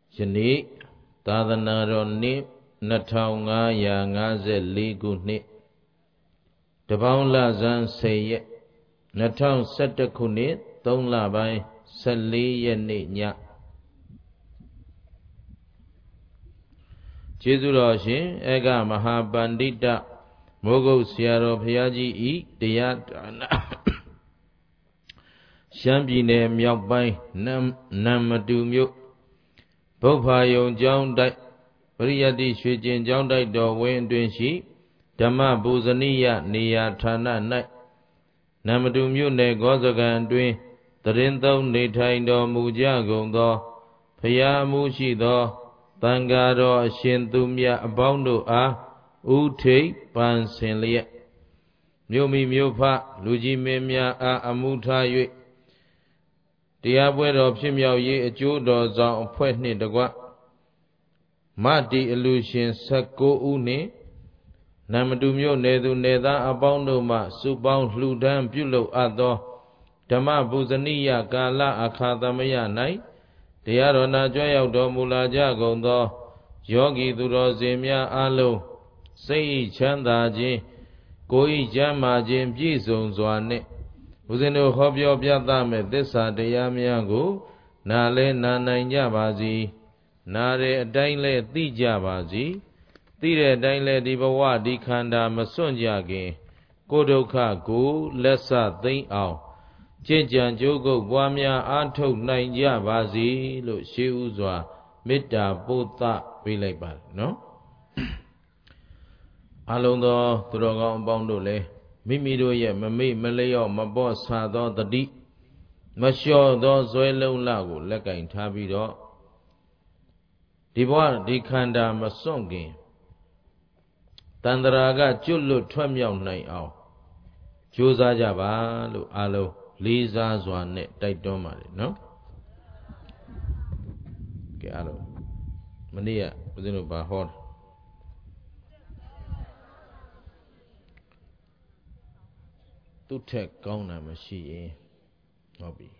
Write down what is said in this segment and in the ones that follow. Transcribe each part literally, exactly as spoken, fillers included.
ယနေ့သာသနာတော်နှစ်နှစ်ထောင်ငါးရာငါးဆယ်လေးခုနှစ်တပေါင်းလဆန်းဆယ်ရက်နှစ်ထောင်ဆယ်တစ်ခုနှစ်သုံးလပိုင်းဆယ်လေးရက်နေ့ညကျေးဇူးတော်ရှင်ဧကမဟာပန္တိတမိုးကုတ်ဆရာတော်ဘုရားကြီးဤတရားဒါနရှမ်းပြည်နယ်မြောက်ပိုင်းနမ်မတူမြို့ဘုဗ္ဗာယုံကျောင်းတိုက်ပရိယတ္တိရွှေကျင်ကျောင်းတိုက်တော်ဝင်းအတွင်းရှိဓမ္မပူဇနိယနေရာဌာန၌နမ်မတူမြို့နယ်ဂောဇကံအတွင်းတရင်သုံးနေထိုင်တော်မူကြကုန်သောဘုရားမှုရှိသောသံဃာတော်အရှင်သူမြတ်အပေါင်းတို့အားဥထိပ်ပန်ဆင်လျက်မြို့မိမြို့ဖလူကြီးမင်းများအားအမှုထား၍တရားပွဲတော်ဖြစ်မြောက်ရေးအကျိုးတော်ဆောင်အဖွဲ့နှင့်တကွမတီအလူရှင်ဆယ့်ကိုးဦးနှင့်နမ်မတူမြို့နယ်သူနယ်သားအပေါင်းတို့မှစုပေါင်းလှူဒန်းပြုလုပ်အပ်သောဓမ္မပူဇနိယကာလအခါသမယ၌တရားတော်နာကြွရောက်တော်မူလာကြကုန်သောယောဂီသူတော်စင်များအားလုံးစိတ်ချမ်းသာခြင်းကိုယ်ဤချမ်းသာခြင်းပြည့်စုံစွာနှင့်ဦးဇင်းတို့ဟောပြောပြသမဲ့သစ္စာတရားများကိုနာလဲနာနိုင်ကြပါစေနာတဲ့အတိုင်းလဲသိကြပါစေသိတဲ့အတိုင်းလဲဒီဘဝဒီခန္ဓာမစွန့်ကြခင်ကိုယ်ဒုက္ခကိုလက်ဆသိမ့်အောင်ကျင့်ကြံကြိုးကုပ်ပွားများအားထုတ်နိုင်ကြပါစေလို့ရှေးဥစွာမေတ္တာပို့သပေးလိုက်ပါနော်အလုံးသောသူတော်ကောင်းအပေါင်းတို့လည်းမိမိတို့ရဲ့မမေ့မလျော့မပေါ့ဆာသောတတိမလျှော့သောဇွဲလုံးလကိုလက်ကင်ထားပြီးတော့ဒီဘဝဒီခန္ဓာမစွန့်ခင်တန္တရာကကျွတ်လွတ်ထွက်မြောက်နိုင်အောင်ကြိုးစားကြပါလို့အလုံးလေးစားစွာနဲ့တိုက်တွန်းပါတယ်နော်ကဲအလုံးမနေ့ကဦးဇင်းတို့ဘာဟောသူ့ထက်ကောင်းတာမရှိရင်ဟုတ်ပြီ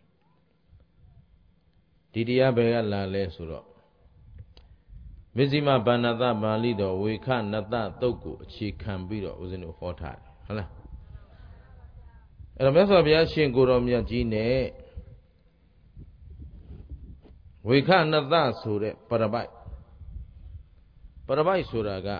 ဒီတရားဘယ်ကလာလဲဆိုတော့မဇ္ဈိမဗန္နတပါဠိတော်ဝေခနတသုတ်ကိုအခြေခံပြီးတော့ဦးဇင်းတို့ဟောထားတယ်ဟုတ်လားအဲ့တော့မြတ်စွာဘုရားရှင်ကိုယ်တော်မြတ်ကြီးနဲ့ဝေခနတဆိုတဲ့ပရပိုက်ပရပိုက်ဆိုတာက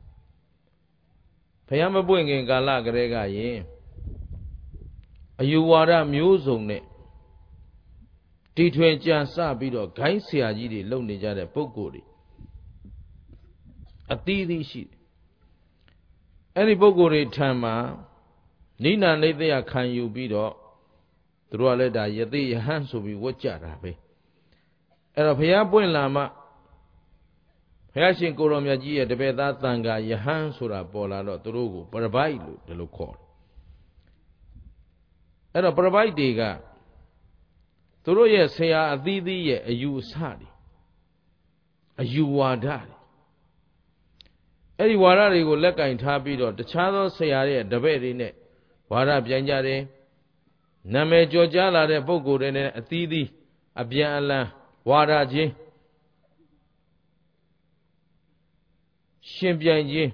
ဘုရားမပွင့်ခင်ကာလကတည်းကယင်အယူဝါဒမျိုးစုံနဲ့တီထွင်ကြံစပြီးတော့ဂိုင်းဆရာကြီးတွေလုပ်နေကြတဲ့ပုဂ္ဂိုလ်တွေအသီးသီးရှိတယ်အဲ့ဒီပုဂ္ဂိုလ်တွေထံမှာနိဏနိသယခံယူပြီးတော့သူတို့ကလည်းဒါယသိယဟန်ဆိုပြီးဝတ်ကြတာပဲအဲ့တော့ဘုရားပွင့်လာမှဘုရားရှင်ကိုယ်တော်မြတ်ကြီးရဲ့တပည့်သားသံဃာယဟန်ဆိုတာပေါ်လာတော့သူတို့ကိုပရပိုက်လို့ဒီလိုခေါ်တယ်အဲ့တော့ပရပိုက်တွေကသူတို့ရဲ့ဆရာအသီးသီးရဲ့အယူအဆတွေအယူဝါဒတွေအဲ့ဒီဝါဒတွေကိုလက်ကင်ထားပြီးတော့တခြားသောဆရာရဲ့တပည့်တွေနဲ့ဝါဒပြန်ကြတယ်နာမည်ကျော်ကြားလာတဲ့ပုဂ္ဂိုလ်တွေနဲ့အသီးသီးအပြန်အလှန်ဝါဒချင်းရှင်ပြိုင်ခြင်း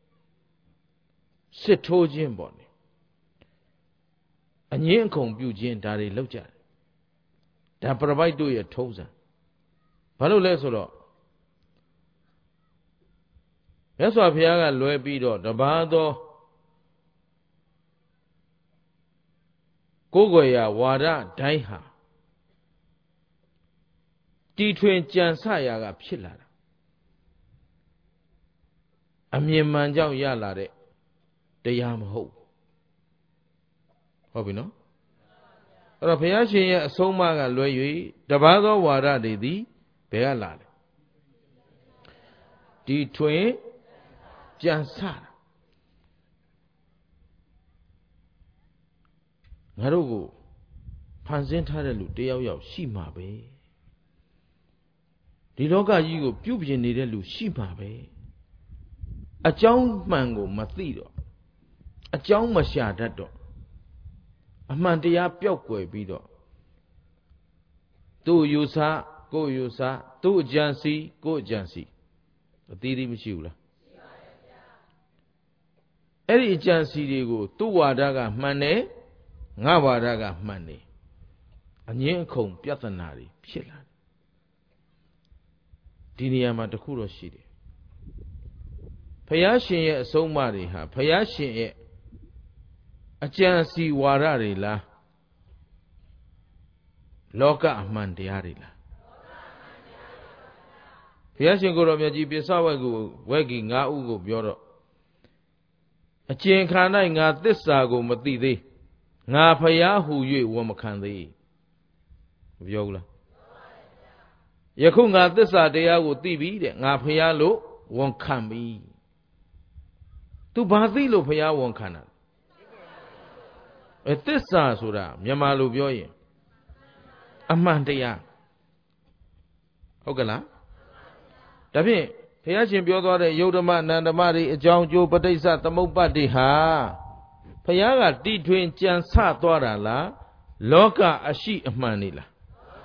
စစ်ထိုးခြင်းပေါ့လေအငင်းအခုံပြုခြင်းဒါတွေလောက်ကြတယ်ဒါပရပိုက်တို့ရဲ့ထုံးစံဘာလို့လဲဆိုတော့မြတ်စွာဘုရားကလွဲပြီးတော့တပါးသောကိုယ်ွယ်ရာဝါဒတိုင်းဟာတီထွင်ကြံစရာကဖြစ်လာတာအမြင်မှန်ကြောင့်ရလာတဲ့တရားမဟုတ်ဟုတ်ပြီနော်အဲ့တော့ဘုရားရှင်ရဲ့အဆုံးအမကလွဲ၍တပါးသောဝါဒတွေသည်ဘယ်ကလာလဲတီထွင်ကြံစတာငါတို့ကိုဖန်ဆင်းထားတဲ့လူတယောက်ယောက်ရှိမှာပဲဒီလောကကြီးကိုပြုပြင်နေတဲ့လူရှိမှာပဲအကြောင်းမှန်ကိုမသိတော့အကြောင်းမရှာတတ်တော့အမှန်တရားပျောက်ကွယ်ပြီးတော့သူ့ယူဆကိုယူဆသူ့အကြံစီကိုအကြံစီအသီးသီးမရှိဘူးလားအဲ့ဒီအကြံစီတွေကိုသူ့ဝါဒကမှန်တယ်ငါဝါဒကမှန်တယ်အငင်းအခုံပြဿနာတွေဖြစ်လာဒီနေရာမှာတခုတော့ရှိတယ်ဘုရားရှင်ရဲ့အဆုံးအမတွေဟာဘုရားရှင်ရဲ့အကြံစီဝါဒတွေလားလောကအမှန်တရားတွေလားဘုရားရှင်ကိုယ်တော်မြတ်ကြီးပိဿဝက်ကိုဝက်ကြီး၅ဦးကိုပြောတော့အကျင့်ခါ၌ငါသစ္စာကိုမသိသေးငါဘုရားဟူ၍ဝန်မခံသေးမပြောဘူးလားယခုငါသစ္စာတရားကိုသိပြီတဲ့ငါဘုရားလို့ဝန်ခံပြီသူဘာသိလို့ဘုရားဝန်ခံတာအဲသစ္စာဆိုတာမြန်မာလိုပြောရင်အမှန်တရားဟုတ်ကလားဒါဖြင့်ဘုရားရှင်ပြောသွားတဲ့ယုတ်ဓမ္မနန္ဓမတွေအကြောင်းကျိုးပဋိစ္စသမုပ္ပါဒ်တွေဟာဘုရားကတီထွင်ကြံစသွားတာလားလောကအရှိအမှန်နေလား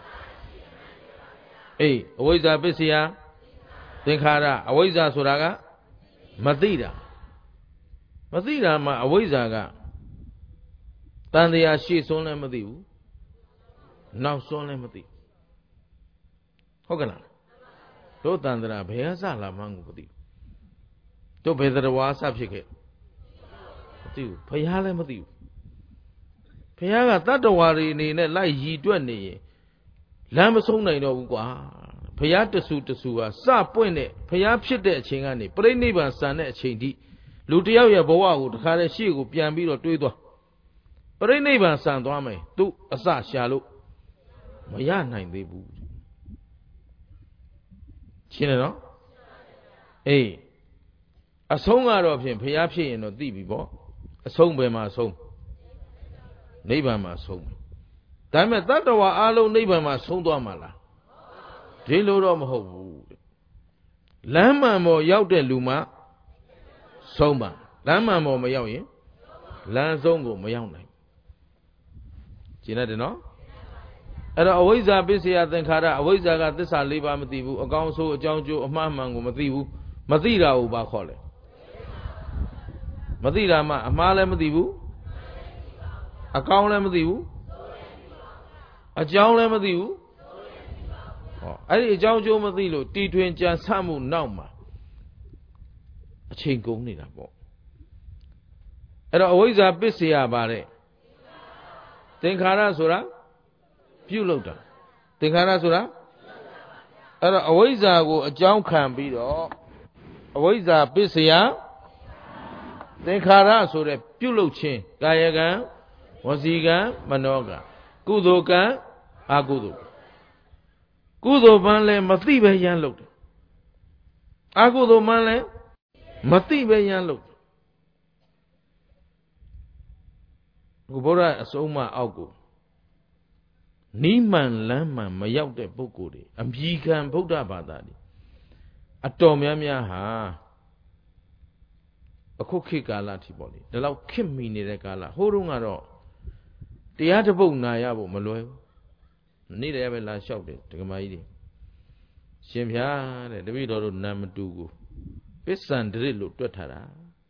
အေးအဝိဇ္ဇာပစ္စယသင်္ခါရအဝိဇ္ဇာဆိုတာကမသိတာမသိတာမှအဝိဇ္ဇာကတန်တရားရှေ့စွန်းလည်းမသိဘူးနောက်စွန်းလည်းမသိဟုတ်ကလားတို့တန်တရားဘယ်အစလာမှန်းကိုမသိဘူးတို့ဘယ်တရားဝါစဖြစ်ခဲ့မသိဘူးဘုရားလည်းမသိဘူးဘုရားကတတ္တဝါတွေအနေနဲ့လိုက်ရည်တွက်နေရင်လမ်းမဆုံးနိုင်တော့ဘူးကွာဘုရားတဆူတဆူဟာစပွင့်တဲ့ဘုရားဖြစ်တဲ့အချိန်ကနေပြိဋိဘံစံတဲ့အချိန်ထိလူတယောက်ရဲ့ဘဝကိုတခါတည်းရှေ့ကိုပြန်ပြီးတော့တွေးသွားပြိဋိဘံစံသွားမယ်သူအစရှာလို့မရနိုင်သေးဘူးရှင်းတယ်နော်အေးအဆုံးကတော့ဖြင့်ဘုရားဖြစ်ရင်တော့သိပြီပေါ့အဆုံးဘယ်မှာဆုံးနိဗ္ဗာန်မှာဆုံးဒါပေမဲ့တတ္တဝါအလုံးနိဗ္ဗာန်မှာဆုံးသွားမှာလားဒီလိုတော့မဟုတ်ဘူးလမ်းမှန်ပေါ်ရောက်တဲ့လူမှဆုံးပါလမ်းမှန်ပေါ်မရောက်ရင်လမ်းဆုံးကိုမရောက်နိုင်ကျင်တယ်နော်အဲ့တော့အဝိဇ္ဇာပစ္စယသင်္ခါရအဝိဇ္ဇာကသစ္စာ၄ပါးမသိဘူးအကောင်းဆိုးအကြောင်းကျိုးအမှားမှန်ကိုမသိဘူးမသိတာကိုဘာခေါ်လဲမသိတာမှအမှားလည်းမသိဘူးအကောင်းလည်းမသိဘူးအကြောင်းလည်းမသိဘူးဟောအဲ့ဒီအကြောင်းကျိုးမသိလို့တီထွင်ကြံစမှုနောက်မှာအချိန်ကုန်နေတာပေါ့အဲ့တော့အဝိဇ္ဇာပစ္စယပါတဲ့သင်္ခါရဆိုတာပြုလုပ်တာသင်္ခါရဆိုတာအဲ့တော့အဝိဇ္ဇာကိုအကြောင်းခံပြီးတော့အဝိဇ္ဇာပစ္စယသင်္ခါရဆိုတဲ့ပြုလုပ်ခြင်းကာယကံဝစီကံမနောကံကုသိုလ်ကံအကုသိုလ်ကုသိုလ်ပန်းလည်းမသိပဲရမ်းလုပ်တယ်အကုသိုလ်ပန်းလည်းမသိပဲရမ်းလုပ်တယ်ဘုရားအဆုံးအမအောက်ကိုနိမန်လမ်းမှန်မရောက်တဲ့ပုဂ္ဂိုလ်တွေအမြီခံဗုဒ္ဓဘာသာတွေအတော်များများဟာအခုခေတ်ကာလထိပေါ့လေဒီလောက်ခစ်မိနေတဲ့ကာလဟိုးတုန်းကတော့တရားတစ်ပုဒ်နာရဖို့မလွယ်ဘူးနေ့တည်းပဲလာလျှောက်တယ်ဒကမာကြီးတွေရှင်ဖျားတဲ့တပည့်တော်တို့နာမတူကိုပစ္စံဒရစ်လို့တွက်ထားတာ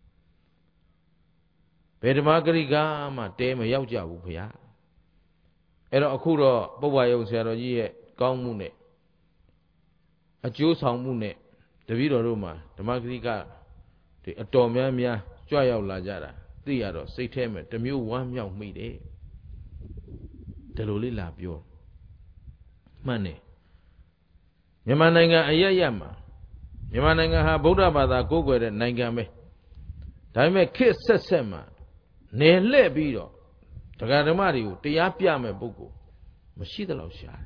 ဘယ်ဓမ္မဂရိကမှတဲမရောက်ကြဘူးဗျာအဲ့တော့အခုတော့ပုဗ္ဗယုံဆရာတော်ကြီးရဲ့ကောင်းမှုနဲ့အကျိုးဆောင်မှုနဲ့တပည့်တော်တို့မှာဓမ္မဂရိကဒီအတော်များများကြွရောက်လာကြတာသိရတော့စိတ်ထဲမှာတမျိုးဝမ်းမြောက်မိတယ်ဒီလိုလေးလာပြောမှန်တယ်မြန်မာနိုင်ငံအရရမှာမြန်မာနိုင်ငံဟာဗုဒ္ဓဘာသာကိုးကွယ်တဲ့နိုင်ငံပဲဒါပေမဲ့ခေတ်ဆက်ဆက်မှာနယ်လှည့်ပြီးတော့တရားဓမ္မတွေကိုတရားပြမဲ့ပုဂ္ဂိုလ်မရှိသလောက်ရှာ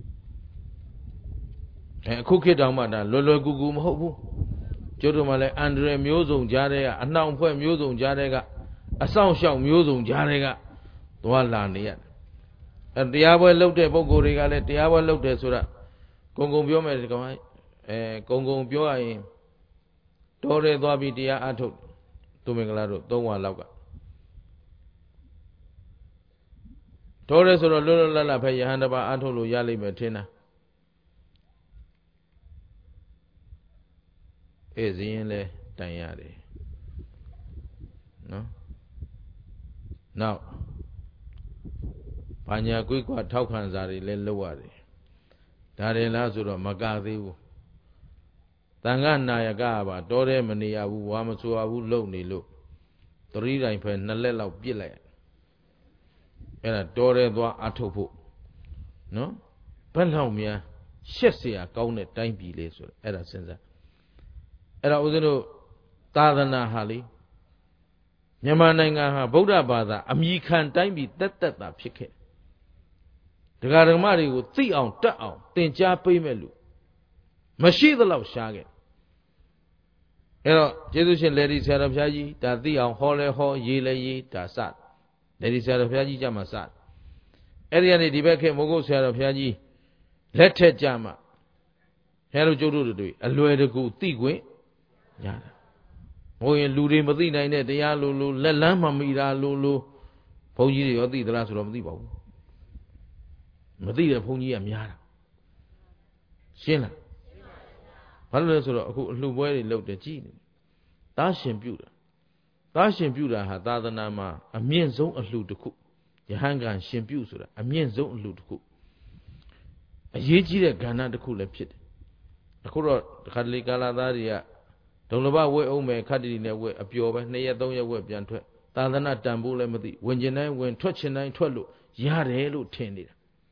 တယ်အဲအခုခေတ်တောင်မှဒါလွယ်လွယ်ကူကူမဟုတ်ဘူးကျို့တို့မှလည်းအန္တရာယ်မျိုးစုံကြားတဲ့ကအနှောင်ဖွဲ့မျိုးစုံကြားတဲ့ကအဆောင်ရှောက်မျိုးစုံကြားတဲ့ကသွားလာနေရတယ်အဲတရားပွဲလုပ်တဲ့ပုဂ္ဂိုလ်တွေကလည်းတရားပွဲလုပ်တယ်ဆိုတာဂုံဂုံပြောမယ်ဒီကောင်အဲဂုံဂုံပြောရရင်တော်ရဲသွားပြီးတရားအထုတ်သူမင်္ဂလာတို့သုံးဝါလောက်ကတော်ရဲဆိုတော့လွတ်လွတ်လပ်လပ်ပဲယဟန်တပါအထုတ်လို့ရလိမ့်မယ်ထင်တာဧည့်စည်းရင်လဲတိုင်ရတယ်နော်နောက်ဘာညာကွိကွာထောက်ခံစာတွေလဲလုပ်ရတယ်ဒါတွေလားဆိုတော့မကသေးဘူးတန်ခါနာယကပါတောထဲမနေရဘူးဝါမဆိုရဘူးလုံနေလို့သတိတိုင်ဖယ်နှစ်လက်လောက်ပြစ်လိုက်အဲ့ဒါတောထဲသွားအထုတ်ဖို့နော်ဘယ်လောက်များရှက်เสียကောင်းတဲ့တိုင်းပြည်လေးဆိုတော့အဲ့ဒါစဉ်းစားအဲ့ဒါဦးဇင်းတို့သာသနာဟာလေမြန်မာနိုင်ငံဟာဗုဒ္ဓဘာသာအမိခံတိုင်းပြည်တက်တက်တာဖြစ်ခဲ့ဒကာဒကမတွေကိုသိအောင်တတ်အောင်သင်ကြားပေးမဲ့လူမရှိသလောက်ရှားခဲ့အဲ့တော့ကျေးဇူးရှင်လေဒီဆရာတော်ဘုရားကြီးဒါသိအောင်ဟောလဲဟောရေးလဲရေးဒါစလေဒီဆရာတော်ဘုရားကြီးကြမှာစအဲ့ဒီကနေဒီဘက်ခေတ်မိုးကုတ်ဆရာတော်ဘုရားကြီးလက်ထက်ကြမှာဘုရားတို့ကျုပ်တို့တွေအလွယ်တကူသိခွင့်ရတာဘိုးရင်လူတွေမသိနိုင်တဲ့တရားလိုလိုလက်လန်းမမီတာလိုလိုဘုန်းကြီးတွေရောသိသလားဆိုတော့မသိပါဘူးမသိတဲ့ဘုန်းကြီးကများတာရှင်းလားဘာလို့လဲဆိုတော့အခုအလှပွဲတွေလုပ်တယ်ကြည်နေသားရှင်ပြုတာသားရှင်ပြုတာဟာသာသနာမှာအမြင့်ဆုံးအလှတစ်ခုယဟန်ကန်ရှင်ပြုဆိုတာအမြင့်ဆုံးအလှတစ်ခုအရေးကြီးတဲ့ကဏ္ဍတစ်ခုလည်းဖြစ်တယ်အခုတော့ခါတလေကာလာသားတွေကဒုံလဘဝဲအောင်မယ်ခတ်တီနဲ့ဝဲအပျော်ပဲနှစ်ရက်သုံးရက်ဝဲပြန်ထွက်သာသနာတန်ဖို့လည်းမသိဝင်ကျင်တိုင်းဝင်ထွက်ချင်တိုင်းထွက်လို့ရတယ်လို့ထင်နေတာ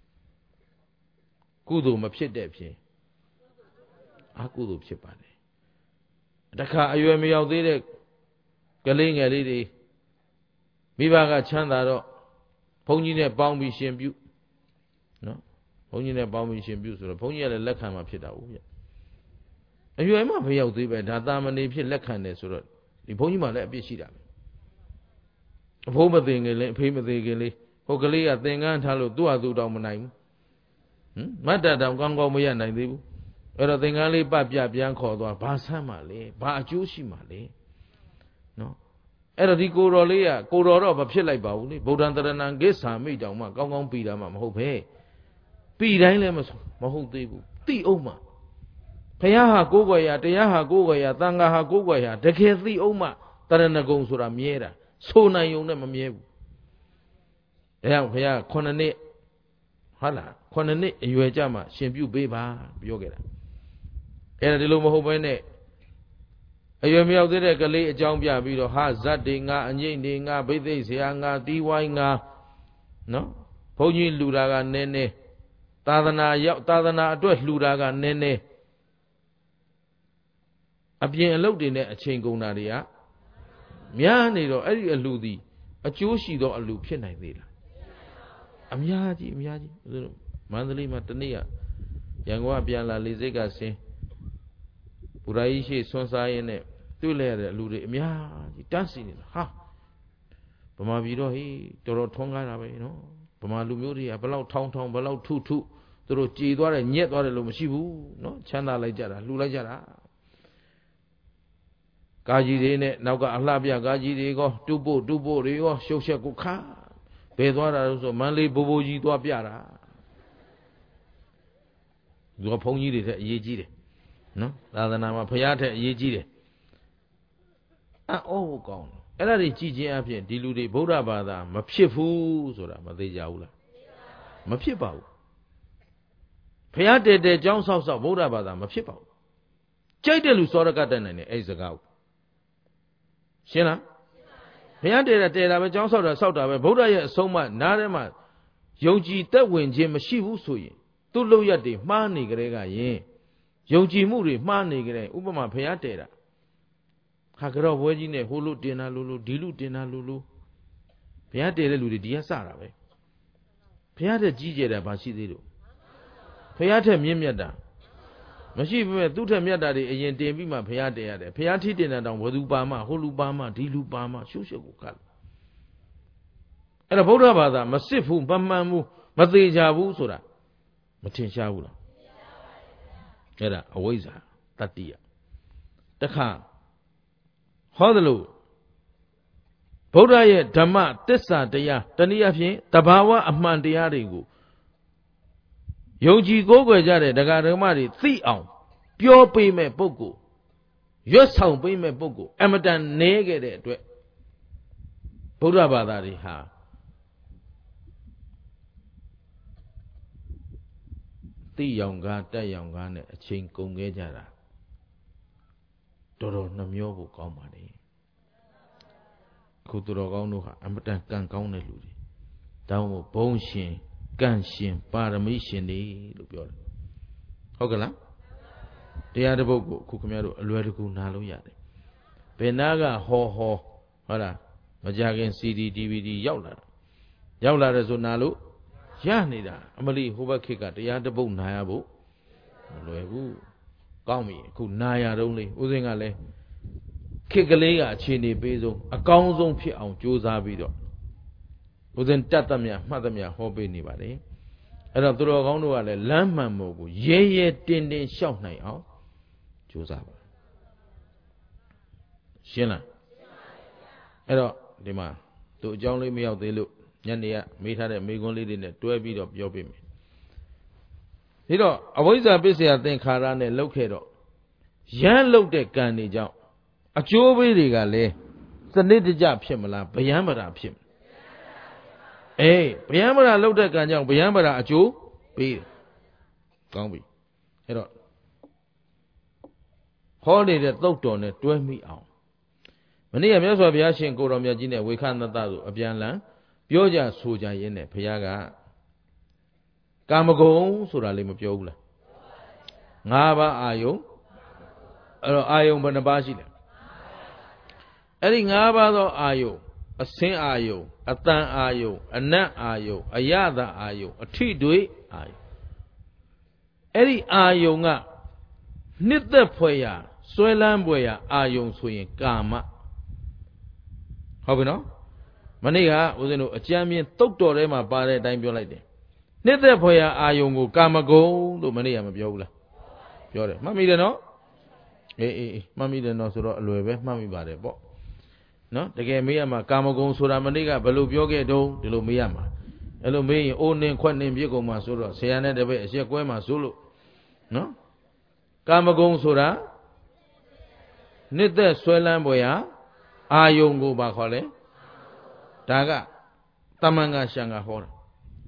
ကုသိုလ်မဖြစ်တဲ့ဖြင့်အကုသိုလ်ဖြစ်ပါတယ်တခါအရွယ်မရောက်သေးတဲ့ကလေးငယ်လေးတွေမိဘကချမ်းသာတော့ဘုန်းကြီးနဲ့ပေါင်းပြီးရှင်ပြုနော်ဘုန်းကြီးနဲ့ပေါင်းပြီးရှင်ပြုဆိုတော့ဘုန်းကြီးကလည်းလက်ခံမှာဖြစ်တာဦးဗျအရွယ်မှမရောက်သေးပဲဒါတာမဏေဖြစ်လက်ခံတယ်ဆိုတော့ဒီဘုန်းကြီးမှလည်းအပြစ်ရှိတာပဲအဖိုးမသိခင်လေးအဖေးမသိခင်လေးဟိုကလေးကသင်္ကန်းထားလို့သူ့ဟာသူတောင်မနိုင်ဘူးဟမ်မတ်တတောင်ကောင်းကောင်းမရနိုင်သေးဘူးအဲ့တော့သင်္ကန်းလေးပတ်ပြပြန်ခေါ်သွားဘာဆမ်းမှလဲဘာအကျိုးရှိမှလဲနော်အဲ့တော့ဒီကိုတော်လေးကကိုတော်တော့မဖြစ်လိုက်ပါဘူးလေဗုဒ္ဓံတရဏံကိစ္ဆာမိတောင်မှကောင်းကောင်းပြီးတာမှမဟုတ်ပဲပြီးတိုင်းလည်းမဟုတ်သေးဘူးသိအောင်မှဘုရားဟာကိုးကွယ်ရာတရားဟာကိုးကွယ်ရာသံဃာဟာကိုးကွယ်ရာတကယ်သိအောင်မှတရဏဂုံဆိုတာမြဲတာဆိုနိုင်ုံနဲ့မမြဲဘူးဒါကြောင့်ဘုရားခုနှစ်နှစ်ဟုတ်လားခုနှစ်နှစ်အရွယ်ကြမှာရှင်ပြုပေးပါပြောခဲ့တာအဲ့ဒါဒီလိုမဟုတ်ဘဲနဲ့အရွယ်မရောက်သေးတဲ့ကလေးအကြောင်းပြပြီးတော့ဟာဇတ်တွေငါအငိမ့်တွေငါဘိသိက်ဆရာငါတီးဝိုင်းငါနော်ဘုန်းကြီးလှူတာကနည်းနည်းသာသနာရောက်သာသနာအတွက်လှူတာကနည်းနည်းအပြင်အလုပ်တွေနဲ့အချိန်ကုန်တာတွေကများနေတော့အဲ့ဒီအလှူသည်အကျိုးရှိသောအလှူဖြစ်နိုင်သေးလားအများကြီးအများကြီးမန္တလေးမှာတနေ့ကရန်ကုန်ကပြန်လာလေစိတ်ကဆင်းဘူရာကြီးရှိဆွမ်းစားရင်းနဲ့တွေ့လဲရတဲ့အလူတွေအများကြီးတန်းစီနေတာဟာဗမာပြည်တော့ဟေးတော်တော်ထွန်းကားတာပဲနော်ဗမာလူမျိုးတွေကဘယ်လောက်ထောင်းထောင်းဘယ်လောက်ထုထုသူတို့ကြေသွားတယ်ညက်သွားတယ်လို့မရှိဘူးနော်ချမ်းသာလိုက်ကြတာလှူလိုက်ကြတာကာကြီးတွေနဲ့နောက်ကအလှပြကာကြီးတွေကောတူပို့တူပို့တွေရောရှုပ်ရှက်ကိုခါဘယ်သွားတာလို့ဆိုမန္တလေးဘိုးဘိုးကြီးသွားပြတာသူကဘုန်းကြီးတွေတဲ့အရေးကြီးတယ်နော်သာသနာမှာဘုရားထက်အရေးကြီးတယ်အော်ကောင်းအဲ့ဒါတွေကြည်ချင်းအဖြစ်ဒီလူတွေဗုဒ္ဓဘာသာမဖြစ်ဘူးဆိုတာမသိကြဘူးလားမဖြစ်ပါဘူးဘုရားတည်တည်ကြောင်းဆောက်ဆောက်ဗုဒ္ဓဘာသာမဖြစ်ပါဘူးကြိုက်တဲ့လူစောရကတက်နိုင်တယ်အဲ့ဒီစကားကိုရှင်းလားဘုရားတည်တာတည်တာပဲကြောင်းဆောက်တာဆောက်တာပဲဗုဒ္ဓရဲ့အဆုံးအမနားထဲမှာယုံကြည်သက်ဝင်ခြင်းမရှိဘူးဆိုရင်သူ့လုပ်ရက်တွေမှားနေကြတဲ့ကရင်ယုံကြည်မှုတွေမှားနေကြတဲ့ဥပမာဘုရားတည်တာဟာကြောပွဲကြီးနဲ့ဟိုလူတင်တာလူလူဒီလူတင်တာလူလူဘုရားတည်တဲ့လူတွေဒီကစတာပဲဘုရားတဲ့ကြီးကျယ်တာဘာရှိသေးလို့ဘုရားထက်မြင့်မြတ်တာမရှိဘူးပဲသူ့ထက်မြတ်တာတွေအရင်တင်ပြီးမှဘုရားတည်ရတယ်ဘုရားထိတင်တာတောင်ဘယ်သူပါမှဟိုလူပါမှဒီလူပါမှရှုပ်ရှုပ်ကိုကတ်အဲ့တော့ဗုဒ္ဓဘာသာမစစ်ဘူးမမှန်ဘူးမသေးကြဘူးဆိုတာမထင်ရှားဘူးလားအဲ့ဒါအဝိဇ္ဇာတတ္တိယတခါဟောသလိုဗုဒ္ဓရဲ့ဓမ္မသစ္စာတရားတနည်းအားဖြင့်တဘာဝအမှန်တရားတွေကိုယုံကြည်ကိုးကွယ်ကြတဲ့ဒကာဒကမတွေသိအောင်ပြောပေးမဲ့ပုဂ္ဂိုလ်ရွတ်ဆောင်ပေးမဲ့ပုဂ္ဂိုလ်အမတန်နေခဲ့တဲ့အတွက်ဗုဒ္ဓဘာသာတွေဟာတိရောင်ကားတက်ရောင်ကားနဲ့အချိန်ကုန်ခဲ့ကြတာတော်တော်နှမျောဖို့ကောင်းပါလေခုသူတော်ကောင်းတို့ဟာအမတန်ကံကောင်းတဲ့လူတွေတောင်းဖို့ဘုံရှင်ကံရှင်ပါရမီရှင်တွေလို့ပြောတယ်ဟုတ်ကဲ့လားတရားတစ်ပုဒ်ကိုအခုခင်ဗျားတို့အလွယ်တကူနားလို့ရတယ်ဘယ်နာကဟောဟောဟုတ်လားမကြခင် စီ ဒီ ဒီ ဗီ ဒီ ရောက်လာတာရောက်လာတယ်ဆိုနားလို့ရနေတာအမလီဟိုဘက်ခေတ်ကတရားတစ်ပုဒ်နာရဖို့မလွယ်ဘူးကောင်းပြီအခုနာရတော့လေဦးစင်းကလည်းခေတ်ကလေးကအခြေအနေပေးဆုံးအကောင်းဆုံးဖြစ်အောင်ကြိုးစားပြီးတော့ဦးစင်းတတ်သမျှမှတ်သမျှဟောပေးနေပါလေအဲ့တော့သူတော်ကောင်းတို့ကလည်းလမ်းမှန်မှုကိုရဲရဲတင်းတင်းရှောက်နိုင်အောင်ကြိုးစားပါရှင်းလားအဲ့တော့ဒီမှာသူအကြောင်းလေးမရောက်သေးလို့ညနေကမေးထားတဲ့မေးခွန်းလေးတွေနဲ့တွဲပြီးတော့ပြောပြမယ်ဒီတော့အဝိဇ္ဇာပစ္စယသင်္ခါရနဲ့လောက်ခဲ့တော့ရမ်းလောက်တဲ့ကံတွေကြောင့်အကျိုးပေးတွေကလည်းစနစ်တကျဖြစ်မလားဗျံပရာဖြစ်မလားအေးဗျံပရာလောက်တဲ့ကံကြောင့်ဗျံပရာအကျိုးပေးတယ်ကောင်းပြီအဲ့တော့ဟောနေတဲ့သုတ်တော်နဲ့တွဲမိအောင်မနေ့ကမြတ်စွာဘုရားရှင်ကိုတော်မြတ်ကြီးနဲ့ဝေခနတဆိုအပြန်လန်ပြောကြဆိုကြရင်းနဲ့ဘုရားကကာမဂုဏ်ဆိုတာလေးမပြောဘူးလားငါးပါးအာယုံအဲ့တော့အာယုံဘယ်နှပါးရှိလဲအဲ့ဒီငါးပါးသောအာယုံအစင်းအာယုံအတန်အာယုံအနတ်အာယုံအယတအာယုံအထိတွေ့အာယုံအဲ့ဒီအာယုံကနှစ်သက်ဖွယ်ရာဆွဲလန်းဖွယ်ရာအာယုံဆိုရင်ကာမဟုတ်ပြီနော်မနေ့ကဦးဇင်းတို့အကြံမြင်တုတ်တော်ထဲမှာပါတဲ့အတိုင်းပြောလိုက်တယ်နှစ်သက်ဖွယ်ရာအာယုံကိုကာမဂုဏ်လို့မနေ့ကမပြောဘူးလားပြောတယ်မှတ်မိတယ်နော်အေးအေးအေးမှတ်မိတယ်နော်ဆိုတော့အလွယ်ပဲမှတ်မိပါတယ်ပေါ့နော်တကယ်မေးရမှာကာမဂုဏ်ဆိုတာမနေ့ကဘယ်လိုပြောခဲ့တုံးဒီလိုမေးရမှာအဲ့လိုမေးရင်အိုးနှင်းခွက်နှင်းပြစ်ကုန်မှာဆိုတော့ဆရာနဲ့တပည့်အရက်ကွဲမှာဆိုလို့နော်ကာမဂုဏ်ဆိုတာနှစ်သက်ဆွဲလန်းဖွယ်ရာအာယုံကိုပါခေါ်လဲဒါကတမန်ကရှံကဟောတာ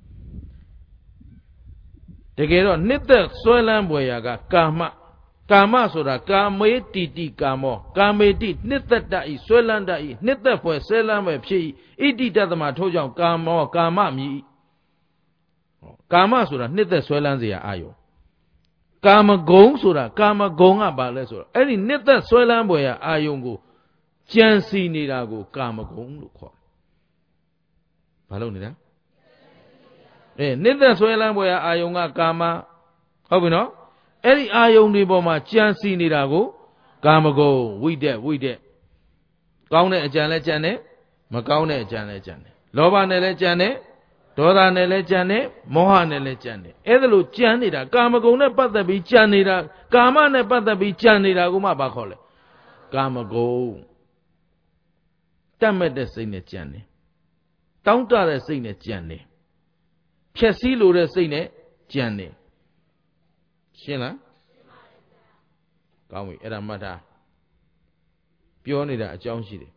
တကယ်တော့နှစ်သက်ဆွဲလန်းဖွယ်ရာကကာမကာမဆိုတာကာမေတိတိကာမောကာမေတိနှစ်သက်တဤဆွဲလန်းတဤနှစ်သက်ဖွယ်ဆွဲလန်းဖွယ်ဖြစ်ဤဣတိတသမထို့ကြောင့်ကာမောကာမမြည်ကာမဆိုတာနှစ်သက်ဆွဲလန်းเสียအာယုံကာမဂုဏ်ဆိုတာကာမဂုဏ်ကဘာလဲဆိုတော့အဲ့ဒီနှစ်သက်ဆွဲလန်းဖွယ်ရာအာယုံကိုကြံစီနေတာကိုကာမဂုဏ်လို့ခေါ်တယ်ဘာလို့နေတာအဲနှစ်သက်ဆွဲလန်းဖွယ်ရာအာယုံကကာမဟုတ်ပြီနော်အဲ့ဒီအာယုံတွေပေါ်မှာကြံစီနေတာကိုကာမဂုဏ်ဝိတက်ဝိတက်ကောင်းတဲ့အကြံလဲကြံတယ်မကောင်းတဲ့အကြံလဲကြံတယ်လောဘနဲ့လဲကြံတယ်ဒေါသနဲ့လဲကြံတယ်မောဟနဲ့လဲကြံတယ်အဲ့ဒါလို့ကြံနေတာကာမဂုဏ်နဲ့ပတ်သက်ပြီးကြံနေတာကာမနဲ့ပတ်သက်ပြီးကြံနေတာကိုမှဘာခေါ်လဲကာမဂုဏ်တတ်မဲ့တဲ့စိတ်နဲ့ကြံတယ်တောင်းတတဲ့စိတ်နဲ့ကြံတယ်ဖြက်စီးလိုတဲ့စိတ်နဲ့ကြံတယ်ရှင်းလားကောင်းပြီအဲ့ဒါမှတ်ထားပြောနေတာအကြောင်းရှိတယ်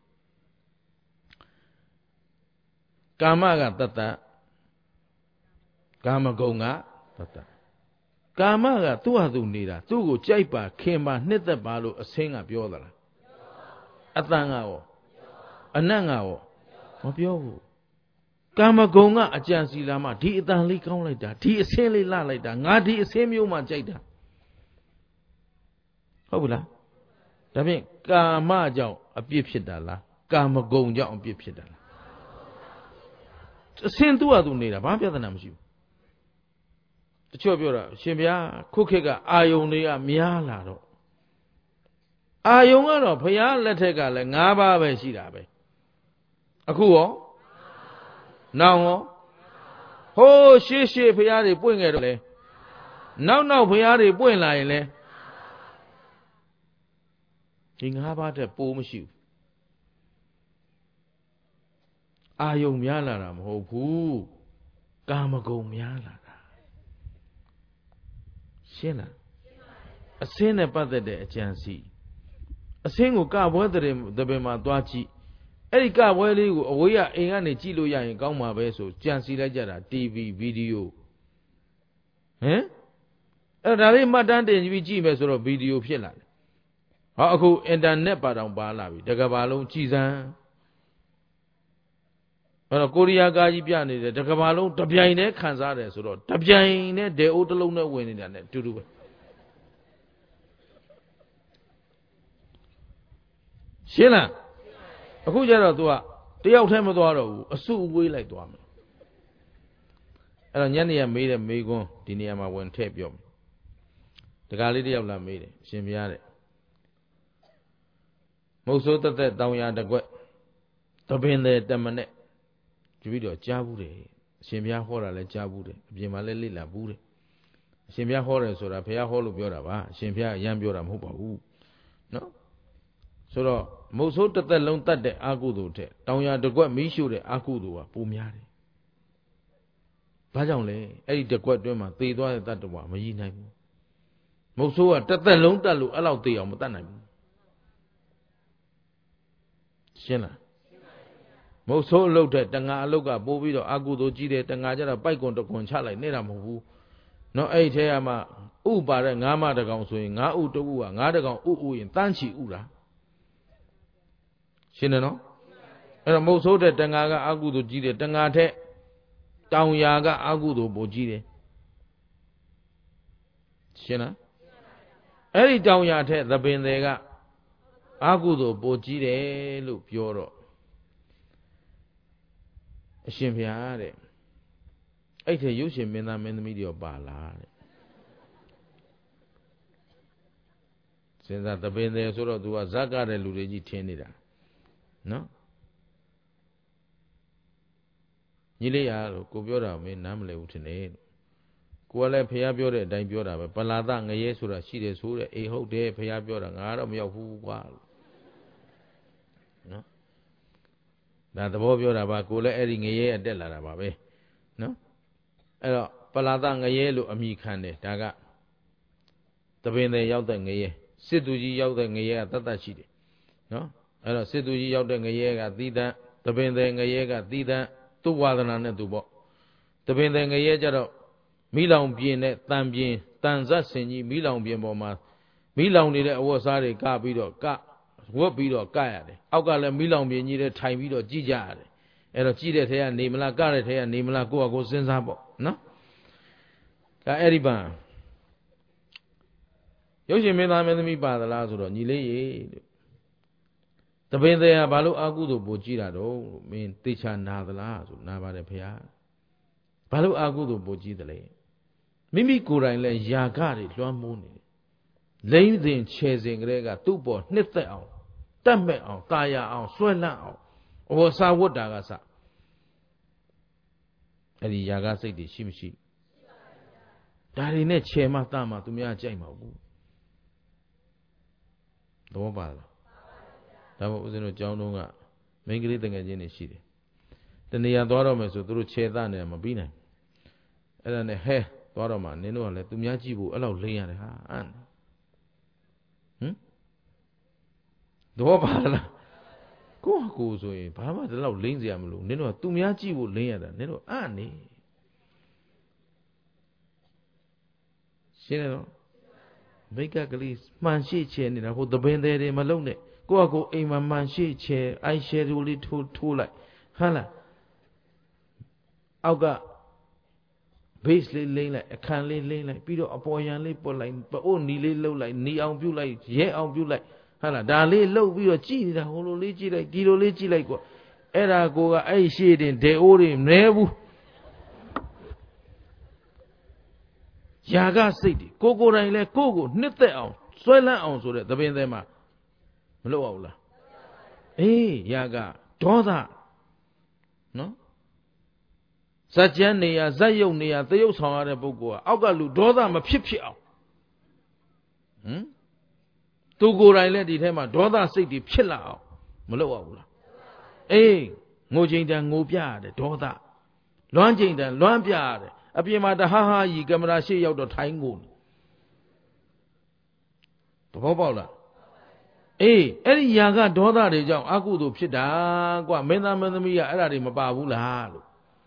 ကာမကတတ္တကာမဂုဏ်ကတတ္တကာမကသူ့ဟာသူနေတာသူ့ကိုကြိုက်ပါခင်ပါနှစ်သက်ပါလို့အစင်းကပြောသလားအတန်ကရောအနတ်ကရောမပြောဘူးကာမဂုဏ်ကအကြံစီလာမှဒီအတန်လေးကောင်းလိုက်တာဒီအစင်းလေးလှလိုက်တာငါဒီအစင်းမျိုးမှကြိုက်တာဟုတ်ဘူးလားဒါဖြင့်ကာမကြောင့်အပြစ်ဖြစ်တာလားကာမဂုဏ်ကြောင့်အပြစ်ဖြစ်တာလားအစင်းသူ့ဟာသူနေတာဘာပြဿနာမရှိဘူးတချို့ပြောတာရှင်ဗျာခုခေတ်ကအာယုန်တွေကများလာတော့အာယုန်ကတော့ဘုရားလက်ထက်ကလည်း၅ပါးပဲရှိတာပဲအခုရောနောင်ရောဟိုးရှေးရှေးဘုရားတွေပွင့်ခဲ့တော့လေနောက်နောက်ဘုရားတွေပွင့်လာရင်လေဒီ၅ပါးတက်ပိုးမရှိဘူးအာယုံများလာတာမဟုတ်ဘူးကာမဂုဏ်များလာတာရှင်းလားအစင်းနဲ့ပတ်သက်တဲ့အကြံစီအစင်းကိုကပွဲတဲ့တပင်မှာသွားကြည့်အဲ့ဒီကပွဲလေးကိုအဝေးကအိမ်ကနေကြည့်လို့ရရင်ကောင်းမှာပဲဆိုကြံစီလိုက်ကြတာ တီဗီ ဗီဒီယိုဟမ်အဲ့ဒါလေးမှတ်တမ်းတင်ပြီးကြည့်မယ်ဆိုတော့ဗီဒီယိုဖြစ်လာတယ်ဟောအခုအင်တာနက်ပါတောင်ပါလာပြီတကဘာလုံးကြည်စမ်းအဲ့တော့ကိုရီးယားကားကြီးပြနေတယ်တကဘာလုံးတပြိုင်တည်းခံစားတယ်ဆိုတော့တပြိုင်နဲ့ဒေအိုးတစ်လုံးနဲ့ဝင်နေတာနဲ့တူတူပဲရှင်းလားအခုကျတော့ तू ကတယောက်တည်းမသွားတော့ဘူးအစုအဝေးလိုက်သွားမယ်အဲ့တော့ညနေရမေးတဲ့မေးခွန်းဒီနေရာမှာဝင်ထည့်ပြောမယ်တကားလေးတယောက်လာမေးတယ်အရှင်ဘုရားတဲ့မုတ်ဆိုးတက်တက်တောင်ရတကွက်တပင်တဲ့တမနဲ့ကြည့်ပြီးတော့ကြားဘူးတယ်အရှင်ဘုရားဟောတာလည်းကြားဘူးတယ်အပြင်မှာလည်းလေ့လာဘူးတယ်အရှင်ဘုရားဟောတယ်ဆိုတာဘုရားဟောလို့ပြောတာပါအရှင်ဘုရားအရန်ပြောတာမဟုတ်ပါဘူးနော်ဆိုတော့မုတ်ဆိုးတစ်သက်လုံးတတ်တဲ့အာကုသိုလ်တဲ့တောင်ရတကွက်မီးရှို့တဲ့အာကုသိုလ်ကပိုများတယ်ဘာကြောင့်လဲအဲ့ဒီတကွက်တွင်းမှာသေသွားတဲ့တတ္တဝါမရည်နိုင်ဘူးမုတ်ဆိုးကတစ်သက်လုံးတတ်လို့အဲ့လောက်သေအောင်မတတ်နိုင်ဘူးရှင်းလားမုတ်ဆိုးအလုပ်တဲ့တငါအလုပ်ကပိုးပြီးတော့အာကုသိုလ်ကြီးတယ်တငါကျတော့ပိုက်ကွန်တကွန်ချလိုက်နေတာမဟုတ်ဘူးနော်အဲ့ဒီထဲမှာဥပါတဲ့ငါးမတကောင်ဆိုရင်ငါးဥတူကငါးတကောင်ဥဥရင်တန်းချီဥတာရှင်းတယ်နော်အဲ့တော့မုတ်ဆိုးတဲ့တငါကအာကုသိုလ်ကြီးတယ်တငါထက်တောင်ယာကအာကုသိုလ်ပိုကြီးတယ်ရှင်းလားအဲ့ဒီတောင်ယာထက်သပင်တွေကအာကုသိုလ်ပိုကြီးတယ်လို့ပြောတော့အရှင်ဘုရားတဲ့အဲ့ထဲရုပ်ရှင်မင်းသားမင်းသမီးတွေပါလားတဲ့စဉ်းစားသပင်တွေဆိုတော့ तू ကဇက်ကတဲ့လူတွေကြီးထင်းနေတာနော်ညီလေးရလို့ကိုပြောတာမင်းနားမလည်ဘူးထင်တယ်ကိုကလည်းဖះပြောတဲ့အတိုင်းပြောတာပဲပလာဒငရဲဆိုတာရှိတယ်ဆိုတဲ့အေးဟုတ်တယ်ဖះပြောတာငါတော့မရောက်ဘူးကွာနော်ဒါသဘောပြောတာပါကိုလည်းအဲ့ဒီငရဲအတက်လာတာပါပဲနော်အဲ့တော့ပလာဒငရဲလို့အမိခံတယ်ဒါကသပင်တွေရောက်တဲ့ငရဲစစ်သူကြီးရောက်တဲ့ငရဲကတတ်တတ်ရှိတယ်နော်အဲ့တော့စစ်သူကြီးရောက်တဲ့ငရဲကသီးတန့်သပင်တွေငရဲကသီးတန့်သူ့ဝါဒနာနဲ့သူပေါ့သပင်တွေငရဲကြတော့မိလောင်ပြင်းနဲ့တန်ပြင်းတန်ဇတ်စင်ကြီးမိလောင်ပြင်းပေါ်မှာမိလောင်နေတဲ့အဝတ်စားတွေကပြီးတော့ကဝတ်ပြီးတော့ကရတယ်အောက်ကလည်းမိလောင်ပြင်းကြီးတွေထိုင်ပြီးတော့ကြည့်ကြရတယ်အဲ့တော့ကြည့်တဲ့ထဲကနေမလားကတဲ့ထဲကနေမလားကိုယ့်အကိုစဉ်းစားပေါ့နော်ဒါအဲ့ဒီပံရုပ်ရှင်မင်းသားမင်းသမီးပါသလားဆိုတော့ညီလေးရေတပင်သေးကဘာလို့အာကုသို့ပို့ကြည့်တာတော့မင်းသေချာနာသလားဆိုနာပါတယ်ဖေဟာဘာလို့အာကုသို့ပို့ကြည့်တယ်လဲမိမိကိုယ်တိုင်လဲယာကတွေလွှမ်းမိုးနေတယ်လိမ့်စဉ်ခြေစဉ်ကလေးကသူ့ပေါ်နှစ်သက်အောင်တတ်မဲ့အောင်ตายအောင်ဆွဲလန့်အောင်အဝစာဝတ်တာကစအဲ့ဒီယာကစိတ်တွေရှိမရှိဒါတွေနဲ့ခြေမှတမှသူများကြိုက်မှာဘူးတော့ပါလားဒါမို့ဦးဇင်းတို့ကျောင်းတုန်းကမိန်းကလေးတငယ်ချင်းတွေရှိတယ်တနေရာသွားတော့မယ်ဆိုသူတို့ခြေသားနေမပြီးနိုင်အဲ့ဒါနဲ့ဟဲသွားတော့မှနင်တို့ကလည်းသူများကြည့်ဖို့အဲ့လောက်လိမ့်ရတယ်ဟာအံ့ဟမ်တော့ပါလားကိုယ့်ကိုယ်ဆိုရင်ဘာမှဒီလောက်လိမ့်စရာမလိုနင်တို့ကသူများကြည့်ဖို့လိမ့်ရတာနင်တို့အံ့နေရှင်းတယ်နော်မိတ်ကကလေးမှန်ရှိချဲနေတာဟိုသပင်သေးတွေမလုံးနဲ့ကိုယ့်အကိုအိမ်မှာမှန်ရှိချဲအိုင်ရှယ်ဒူလေးထိုးထိုးလိုက်ဟုတ်လားအောက်ကဘေးစ်လေးလိမ့်လိုက်အခန်းလေးလိမ့်လိုက်ပြီးတော့အပေါ်ယံလေးပုတ်လိုက်ပအိုးနီလေးလှုပ်လိုက်နီအောင်ပြုတ်လိုက်ရဲအောင်ပြုတ်လိုက်ဟုတ်လားဒါလေးလှုပ်ပြီးတော့ကြည်နေတာဟိုလိုလေးကြည့်လိုက်ဒီလိုလေးကြည့်လိုက်ကွာအဲ့ဒါကိုကအဲ့ရှေ့တင်ဒေအိုးတွေမနေဘူးယာကစိတ်တွေကိုကိုယ်တိုင်လဲကိုယ့်ကိုနှစ်သက်အောင်ဆွဲလန်းအောင်ဆိုတဲ့သပင်သေးမှာမလုပ်အောင်လားအေးယာကဒေါသနော်ဇက်ကျန်းနေရဇက်ယုတ်နေရသရုပ်ဆောင်ရတဲ့ပုဂ္ဂိုလ်ကအောက်ကလူဒေါသမဖြစ်ဖြစ်အောင်ဟမ်သူကိုယ်တိုင်လည်းဒီထဲမှာဒေါသစိတ်တွေဖြစ်လာအောင်မလုပ်ရဘူးလားအေးငိုချိန်တန်ငိုပြရတယ်ဒေါသလွမ်းချိန်တန်လွမ်းပြရတယ်အပြင်မှာတဟားဟားကြီးကင်မရာရှေ့ရောက်တော့ထိုင်းကိုသဘောပေါက်လားအေးအဲ့ဒီຢာကဒေါသတွေကြောင့်အကုသိုလ်ဖြစ်တာကွာမင်းသားမင်းသမီးကအဲ့ဒါတွေမပါဘူးလားလို့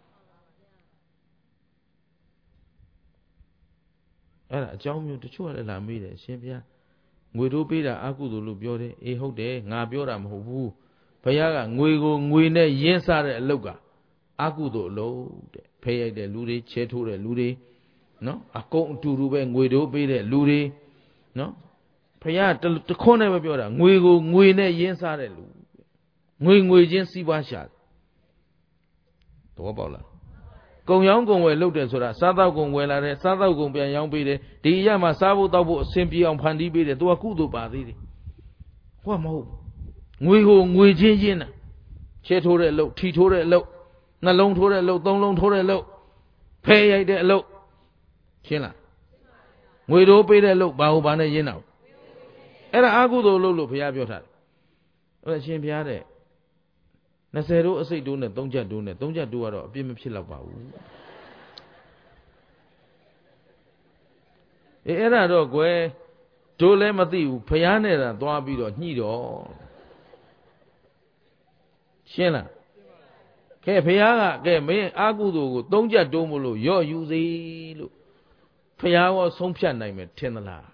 အဲ့ဒါအကြောင်းမျိုးတချို့ကလည်းလာမေးတယ်ရှင်ဘုရားငွေတို့ပေးတာအကုသိုလ်လို့ပြောတယ်အေးဟုတ်တယ်ငါပြောတာမဟုတ်ဘူးဘုရားကငွေကိုငွေနဲ့ရင်းစားတဲ့အလုပ်ကအကုသိုလ်အလုပ်တဲ့ဖဲရိုက်တဲ့လူတွေချဲထိုးတဲ့လူတွေနော်အကုန်အတူတူပဲငွေတို့ပေးတဲ့လူတွေနော်ဘုရားတခွန်းနဲ့ပဲပြောတာငွေကိုငွေနဲ့ရင်းစားတဲ့လူငွေငွေချင်းစီးပွားရှာတယ်သဘောပေါက်လားကုံရောင်းကုံဝယ်လုပ်တယ်ဆိုတာစားတော့ကုံဝယ်လာတယ်စားတော့ကုံပြန်ရောင်းပေးတယ်ဒီအရာမှာစားဖို့တောက်ဖို့အဆင်ပြေအောင်ဖန်တီးပေးတယ်သူကကုသိုလ်ပါသေးတယ်ဟောမဟုတ်ငွေကိုငွေချင်းရင်းတာချဲထိုးတဲ့အလုပ်ထီထိုးတဲ့အလုပ်နှလုံးထိုးတဲ့အလုပ်သုံးလုံးထိုးတဲ့အလုပ်ဖဲရိုက်တဲ့အလုပ်ရှင်းလားငွေတို့ပေးတဲ့အလုပ်ဘာဟုတ်ဘာနဲ့ရင်းတာအဲ့ဒါအကုသိုလ်လုပ်လို့ဘုရားပြောထားတယ်အဲ့ဒါရှင်ဘုရားတဲ့နှစ်ဆယ်တို့အစိတ်တို့နဲ့သုံးချက်တို့နဲ့သုံးချက်တို့ကတော့အပြစ်မဖြစ်တော့ပါဘူးအေးအဲ့ဒါတော့ကွယ်တို့လည်းမသိဘူးဘုရားနဲ့သာသွားပြီးတော့ညှိတော့ရှင်းလားကဲဘုရားကကဲမင်းအာကုသိုလ်ကိုသုံးချက်တိုးမလို့ရော့ယူစေလို့ဘုရားရောဆုံးဖြတ်နိုင်မယ်ထင်သလား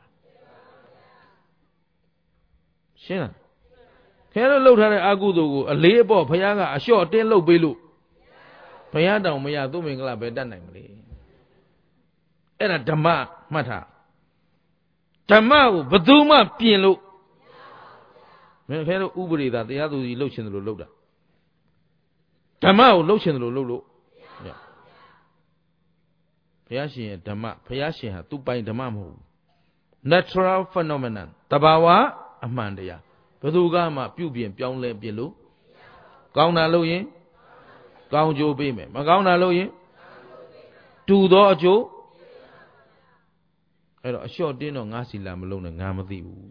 ရှင်းလားခဲတော့လှုပ်ထားတဲ့အာကုသိုလ်ကိုအလေးအပေါ့ဘုရားကအလျှော့တင်းလှုပ်ပေးလို့ဘုရားတောင်မရသူ့မင်္ဂလာပဲတတ်နိုင်မလဲအဲ့ဒါဓမ္မမှတ်ထားဓမ္မကိုဘယ်သူမှပြင်လို့မင်းခဲတော့ဥပဒေသာတရားသူကြီးလှုပ်ရှင်တယ်လို့လှုပ်တာဓမ္မကိုလှုပ်ရှင်တယ်လို့လှုပ်လို့ဘုရားရှင်ရဲ့ဓမ္မဘုရားရှင်ဟာသူ့ပိုင်ဓမ္မမဟုတ်ဘူး natural phenomenon တဘာဝအမှန်တရားဘယ်သူကမှပြုပြင်ပြောင်းလဲပြင်လို့ကောင်းတာလုပ်ရင်ကောင်းကျိုးပေးမယ်မကောင်းတာလုပ်ရင်တူသောအကျိုးအဲ့တော့အလျှော့တင်းတော့ငါစီလာမလုံးနဲ့ငါမသိဘူး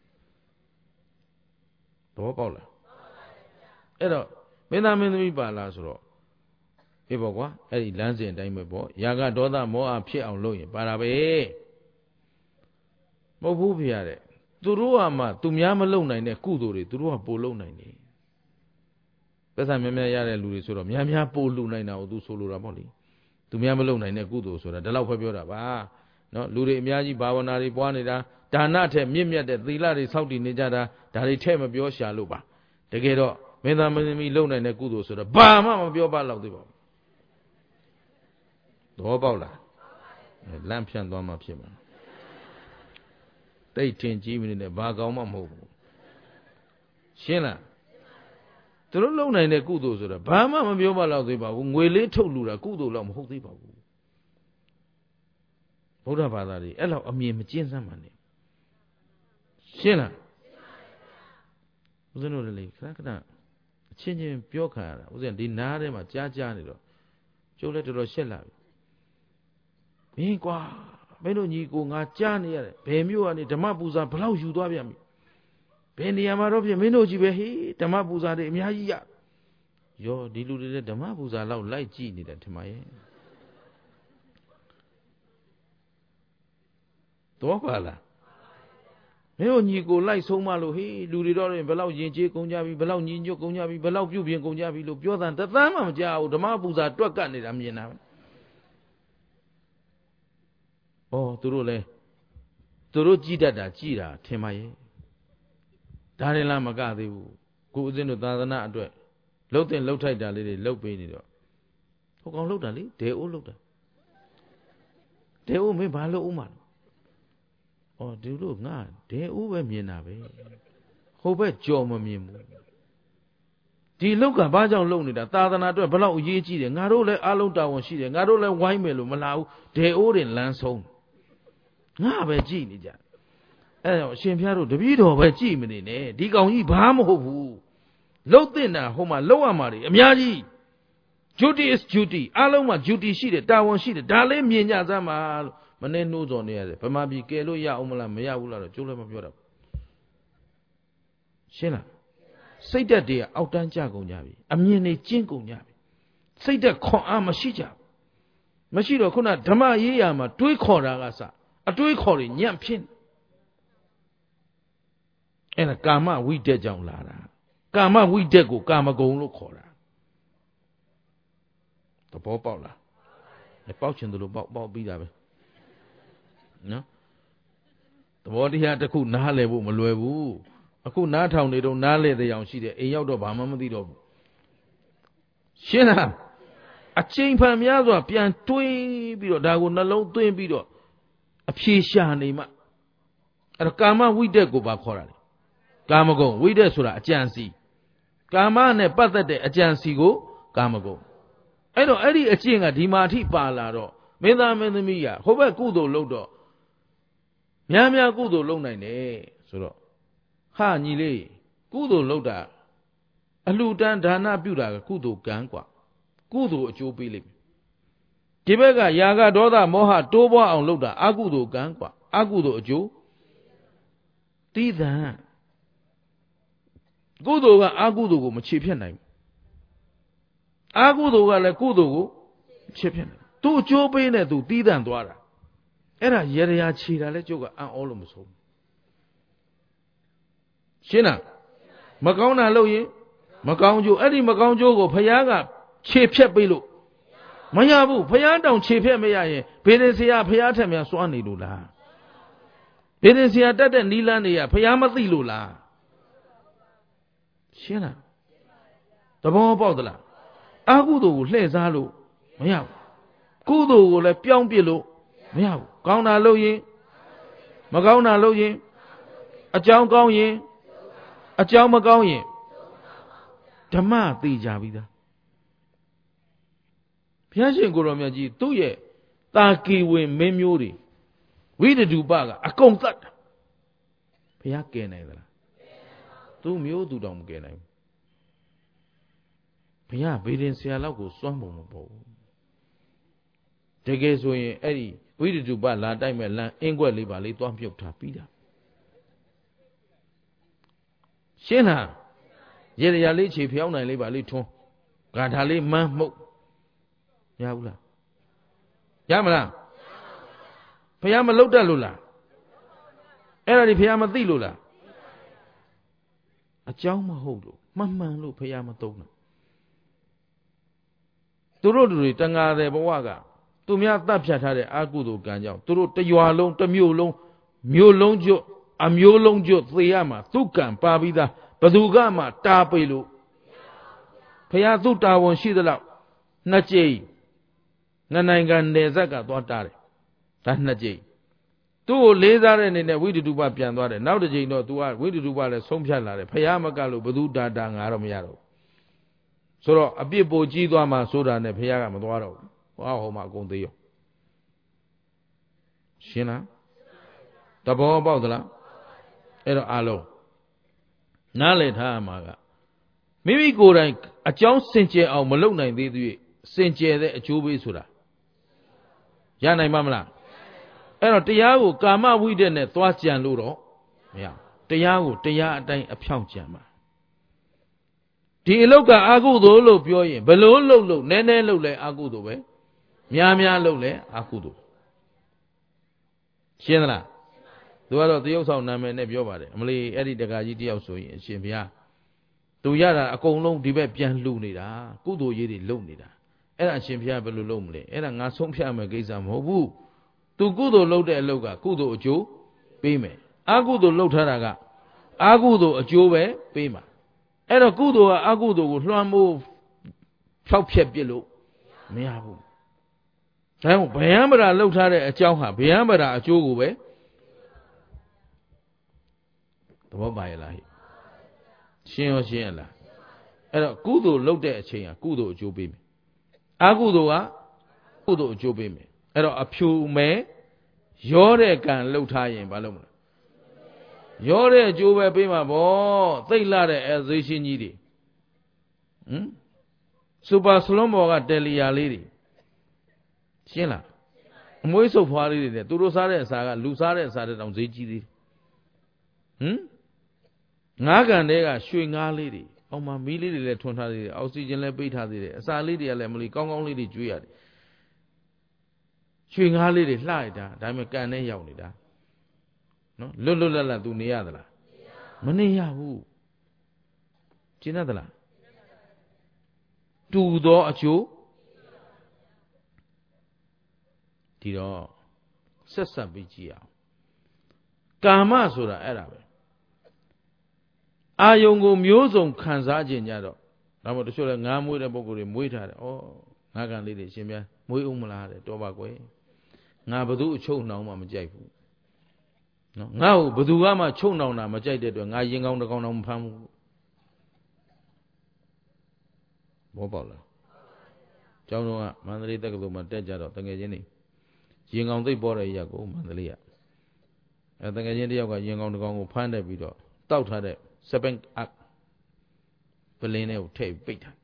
သဘောပေါက်လားအဲ့တော့မင်းသားမင်းသမီးပါလားဆိုတော့အေးပေါ့ကွာအဲ့ဒီလမ်းစဉ်အတိုင်းပဲပေါ့ຢာကဒေါသမောဟဖြစ်အောင်လုပ်ရင်ပါတာပဲမဟုတ်ဘူးဖေရတဲ့သူတို့ကမှသူများမလုံနိုင်တဲ့ကုသိုလ်တွေသူတို့ကပို့လုံနိုင်တယ်ပတ်စံများများရတဲ့လူတွေဆိုတော့များများပို့လူနိုင်တာကိုသူဆိုလိုတာပေါ့လေသူများမလုံနိုင်တဲ့ကုသိုလ်ဆိုတာဒါတော့ဖွယ်ပြောတာပါနော်လူတွေအများကြီးဘာဝနာတွေပွားနေတာဒါနထက်မြင့်မြတ်တဲ့သီလတွေစောင့်တည်နေကြတာဒါတွေထက်မပြောရှာလို့ပါတကယ်တော့မင်းသားမင်းသမီးလုံနိုင်တဲ့ကုသိုလ်ဆိုတော့ဘာမှမပြောပါတော့သေးပါဘူးသဘောပေါက်လားလမ်းဖြန့်သွားမှဖြစ်မှာတိတ်ထင်ကြီးမနေနဲ့ဘာကောင်းမှမဟုတ်ဘူးရှင်းလားသူတို့လုံနိုင်တဲ့ကုသိုလ်ဆိုတော့ဘာမှမပြောပါတော့သေးပါဘူးငွေလေးထုတ်လူတာကုသိုလ်တော့မဟုတ်သေးပါဘူးဗုဒ္ဓဘာသာတွေအဲ့လောက်အမြင်မကျဉ်းစမ်းပါနဲ့ရှင်းလားဦးဇင်းတို့လည်းခဏခဏအချင်းချင်းပြောခံရတာဦးဇင်းဒီနားထဲမှာကြားကြားနေတော့ကျုပ်လည်းတော်တော်ရှက်လာပြီမင်းကွာမင်းတို့ညီကိုငါကြားနေရတယ်ဘယ်မျိုးကနေဓမ္မပူဇာဘလောက်ယူသွားပြန်ပြီဘယ်နေရာမှာတော့ဖြစ်မင်းတို့ကြီးပဲဟေးဓမ္မပူဇာတွေအများကြီးရရောဒီလူတွေလည်းဓမ္မပူဇာလောက်လိုက်ကြည့်နေတယ်ထင်ပါရဲ့တော့ပါလားမင်းတို့ညီကိုလိုက်ဆုံးမလို့ဟေးလူတွေတော့ဘယ်လောက်ယဉ်ကျေးကုန်ကြပြီဘယ်လောက်ညီညွတ်ကုန်ကြပြီဘယ်လောက်ပြုပြင်ကုန်ကြပြီလို့ပြောတာတသန်းမှမကြောက်ဘူးဓမ္မပူဇာတွက်ကတ်နေတာမြင်တာဩသူတို့လဲသူတို့ကြည်တတ်တာကြည်တာထင်ပါရဲ့ဒါရင်လားမကသေးဘူးကိုဦးဇင်းတို့သာသနာအတွက်လှုပ်တဲ့လှုပ်ထိုက်တာလေးတွေလှုပ်ပေးနေတော့ဟိုကောင်လှုပ်တာလေဒေအိုးလှုပ်တာဒေအိုးမင်းဘာလှုပ်ဦးမှာဩဒီလိုငါဒေအိုးပဲမြင်တာပဲဟိုဘက်ကြော်မမြင်ဘူးဒီလှုပ်ကဘာကြောင့်လှုပ်နေတာသာသနာအတွက်ဘယ်လောက်အရေးကြီးတယ်ငါတို့လည်းအားလုံးတာဝန်ရှိတယ်ငါတို့လည်းဝိုင်းမယ်လို့မလာဘူးဒေအိုးတွေလမ်းဆုံးငါပဲကြည်နေကြအဲ့တော့အရှင်ဘုရားတို့တပည့်တော်ပဲကြည်မနေနဲ့ဒီကောင်ကြီးဘာမဟုတ်ဘူးလှုပ်တဲ့နာဟိုမှာလှုပ်ရမှာတွေအများကြီး duty is duty အားလုံးမှာ duty ရှိတယ်တာဝန်ရှိတယ်ဒါလေးမြင်ကြစမ်းပါလို့မနေ့နှိုးစော်နေရတယ်ဗမာပြည်ကယ်လို့ရအောင်မလားမရဘူးလားတော့ကျိုးလည်းမပြောတော့ရှင်းလားစိတ်ဓာတ်တွေကအောက်တန်းကျကုန်ကြပြီအမြင်တွေကျဉ်းကုန်ကြပြီစိတ်ဓာတ်ခွန်အားမရှိကြဘူးမရှိတော့ခုနဓမ္မရေးရာမှာတွေးခေါ်တာကစအတွေးခေါ်တွေညံ့ဖြစ်အဲအဲ့ဒါကာမဝိတက်ကြောင့်လာတာကာမဝိတက်ကိုကာမဂုဏ်လို့ခေါ်တာသဘောပေါက်လားပေါက်ချင်တယ်လို့ပေါက်ပေါက်ပြီးတာပဲနော်သဘောတရားတစ်ခုနားလည်ဖို့မလွယ်ဘူးအခုနားထောင်နေတော့နားလည်တဲ့အောင်ရှိတယ်အိမ်ရောက်တော့ဘာမှမသိတော့ဘူးရှင်းလားအချိန်ဖန်များစွာပြန်တွေးပြီးတော့ဒါကိုနှလုံးသွင်းပြီးတော့အဖြေရှာနေမှအဲ့တော့ကာမဝိတက်ကိုပါခေါ်တာလေကာမဂုဏ်ဝိတက်ဆိုတာအကြံစီကာမနဲ့ပတ်သက်တဲ့အကြံစီကိုကာမဂုဏ်အဲ့တော့အဲ့ဒီအကျင့်ကဒီမှာအထိပါလာတော့မင်းသားမင်းသမီးကဟိုဘက်ကုသိုလ်လုပ်တော့များများကုသိုလ်လုပ်နိုင်တယ်ဆိုတော့ဟာညီလေးကုသိုလ်လုပ်တာအလှူဒန်းဒါနပြုတာကကုသိုလ်ကံกว่าကုသိုလ်အကျိုးပေးလိမ့်မယ်ဒီဘက်ကယာကဒေါသမောဟတိုးပွားအောင်လုပ်တာအကုသိုလ်ကံกว่าအကုသိုလ်အကျိုးတီးသံကုသိုလ်ကအကုသိုလ်ကိုမချေဖျက်နိုင်ဘူးအကုသိုလ်ကလည်းကုသိုလ်ကိုချေဖျက်နိုင်သူအကျိုးပေးနဲ့သူတီးသံသွားတာအဲ့ဒါရေရာခြေတာလဲကျုပ်ကအံ့ဩလို့မဆုံးရှင်းလားမကောင်းတာလုပ်ရင်မကောင်းကျိုးအဲ့ဒီမကောင်းကျိုးကိုဘုရားကခြေဖြတ်ပေးလို့မရဘူးဘုရားတောင်ခြေဖြတ်မရရင်ဘေဒင်ဆရာဘုရားထက်များစွန့်နေလို့လားဘေဒင်ဆရာတက်တဲ့နီလန်းတွေကဘုရားမသိလို့လားရှင်းလားသဘောပေါက်သလားအကုသိုလ်ကိုလှည့်စားလို့မရဘူးကုသိုလ်ကိုလည်းပြောင်းပြစ်လို့မရဘူးကောင်းတာလုပ်ရင်မကောင်းတာလုပ်ရင်အကြောင်းကောင်းရင်အကြောင်းမကောင်းရင်ဓမ္မသိကြပြီသားဘုရားရှင်ကိုရောမြတ်ကြီးသူ့ရဲ့တာကီဝင်မင်းမျိုးတွေဝိတ္တုပကအကုန်သတ်တာဘုရားကယ်နိုင်သလားသူ့မျိုးသူတောင်မကယ်နိုင်ဘူးဘုရားဗေဒင်ဆရာလောက်ကိုစွန့်ပုံမပေါ်ဘူးတကယ်ဆိုရင်အဲ့ဒီဝိတ္တုပလာတိုက်မဲ့လမ်းအင်းကွက်လေးပါလေးသွားမြုပ်ထားပြီးတာရှင်းလားရေရလေးခြေဖျောင်းနိုင်လေးပါလေးထွန်းဂါထာလေးမန်းမှုတ်ရဘူးလားရမလားဘုရားမလုတ်တတ်လို့လားအဲ့ဒါဒီဘုရားမသိလို့လားအကြောင်းမဟုတ်လို့မှန်မှန်လို့ဘုရားမသုံးတာသူတို့တွေတန်ဃာတဲ့ဘဝကသူများတတ်ဖြတ်ထားတဲ့အာကုသိုလ်ကံကြောင့်သူတို့တရွာလုံးတစ်မြို့လုံးမြို့လုံးကျွတ်အမျိုးလုံးကျွတ်သေရမှာသူကံပါပြီးသားဘသူကမှတားပိလို့ဘုရားသူ့တာဝန်ရှိသလောက်နှစ်ကြိမ်နှစ်နိုင်ငံနယ်စပ်ကသွားတားတယ်ဒါနှစ်ကြိမ်သူ့ကိုလေးစားတဲ့အနေနဲ့ဝိတ္တုပပြန်သွားတယ်နောက်တစ်ကြိမ်တော့ तू ကဝိတ္တုပလည်းဆုံးဖြတ်လာတယ်ဘုရားမကလို့ဘသူတာတာငါတော့မရတော့ဘူးဆိုတော့အပြစ်ပိုကြီးသွားမှဆိုတာနဲ့ဘုရားကမသွားတော့ဘူးဟောဟောမှအကုန်သေးရောရှင်းလားတဘောပေါက်သလားအဲ့တော့အားလုံးနားလည်ထားရမှာကမိမိကိုယ်တိုင်အကြောင်းစင်ကြယ်အောင်မလုပ်နိုင်သေးသေးစင်ကြယ်တဲ့အကျိုးပေးဆိုတာရနိုင်မှာမလားအဲ့တော့တရားကိုကာမဝိတ္တနဲ့သွားကြံလို့တော့မရတရားကိုတရားအတိုင်းအဖြောင့်ကြံပါဒီအလုတ်ကအာကုသိုလ်လို့ပြောရင်ဘလို့လှုပ်လို့နည်းနည်းလှုပ်လဲအာကုသိုလ်ပဲများများလှုပ်လဲအာကုသိုလ်ရှင်းသလားသူကတော့တရုတ်ဆောင်နာမည်နဲ့ပြောပါတယ်အမလီအဲ့ဒီတက္ကကြီးတယောက်ဆိုရင်အရှင်ဘုရားသူရတာအကုန်လုံးဒီဘက်ပြန်လှူနေတာကုသိုလ်ရေးတွေလုပ်နေတာအဲ့ဒါအရှင်ဘုရားဘယ်လိုလုပ်မလဲအဲ့ဒါငါဆုံးဖြတ်မယ်ကိစ္စမဟုတ်ဘူးသူကုသိုလ်လုပ်တဲ့အလုပ်ကကုသိုလ်အကျိုးပေးမယ်အကုသိုလ်လုပ်ထားတာကအကုသိုလ်အကျိုးပဲပေးမှာအဲ့တော့ကုသိုလ်ကအကုသိုလ်ကိုလွှမ်းမိုးဖြောက်ဖြက်ပြစ်လို့မရဘူးဒါကြောင့်ဗျံပရာလှုပ်ထားတဲ့အကြောင်းဟာဗျံပရာအကျိုးကိုပဲသဘောပါရဲ့လားဟိရှင်းရောရှင်းရလားအဲ့တော့ကုသိုလ်လှုပ်တဲ့အချိန်ဟာကုသိုလ်အကျိုးပေးမယ်အကုသိုလ်ကကုသိုလ်အကျိုးပေးမယ်အဲ့တော့အဖြူမဲရောတဲ့ကံလှုပ်ထားရင်ဘာလုပ်မလဲရောတဲ့အကျိုးပဲပေးမှာဗောသိတ်လာတဲ့အဲဇေရှင်ကြီးတွေဟမ်စူပါစလွန်ဘော်ကတယ်လီယာလေးတွေရှင်းလားအမွှေးဆုပ်ဖွားလေးတွေနဲ့သူတို့စားတဲ့အစာကလူစားတဲ့အစာတဲ့တောင်ဈေးကြီးသေးဟမ်ငါးကန်တဲကရွှေငါးလေးတွေအောက်မှာမီးလေးတွေလည်းထွန်းထားသေးတယ်အောက်ဆီဂျင်လည်းပိတ်ထားသေးတယ်အစာလေးတွေကလည်းမလီကောင်းကောင်းလေးတွေကျွေးရတယ်ရွှေငါးလေးတွေလှလိုက်တာဒါပေမဲ့ကန်နဲ့ရောက်နေတာနော်လွတ်လွတ်လပ်လပ်သူနေရသလားမနေရဘူးကျင့်တတ်လားတူသောအကျိုးဒီတော့ဆက်ဆက်ပြီးကြည့်အောင်ကာမဆိုတာအဲ့ဒါပဲအာယုံကိုမျိုးစုံခံစားခြင်းကြတော့ဒါမှမဟုတ်တချို့လည်းငါးမွေးတဲ့ပုံကိုယ်တွေမွေးထားတယ်ဩငါးကန်လေးတွေရှင်ဗျာမွေးဦးမလားတဲ့တော်ပါကွယ်ငါဘသူအချုပ်နှောင်မှမကြိုက်ဘူးနော်ငါ့ကိုဘသူကမှချုပ်နှောင်တာမကြိုက်တဲ့အတွက်ငါရင်ကောင်းတစ်ကောင်တော့မဖမ်းဘူးဘောပေါက်လားကျောင်းတော်ကမန္တလေးတက္ကသိုလ်မှာတက်ကြတော့တကယ်ချင်းနေရင်ကောင်းသိပ်ပေါ်တဲ့ရက်ကိုမန္တလေးကအဲတကယ်ချင်းတယောက်ကရင်ကောင်းတစ်ကောင်ကိုဖမ်းတယ်ပြီးတော့တောက်ထားတဲ့စပင်းအပ်ပလင်းတွေကိုထည့်ပိတ်ထား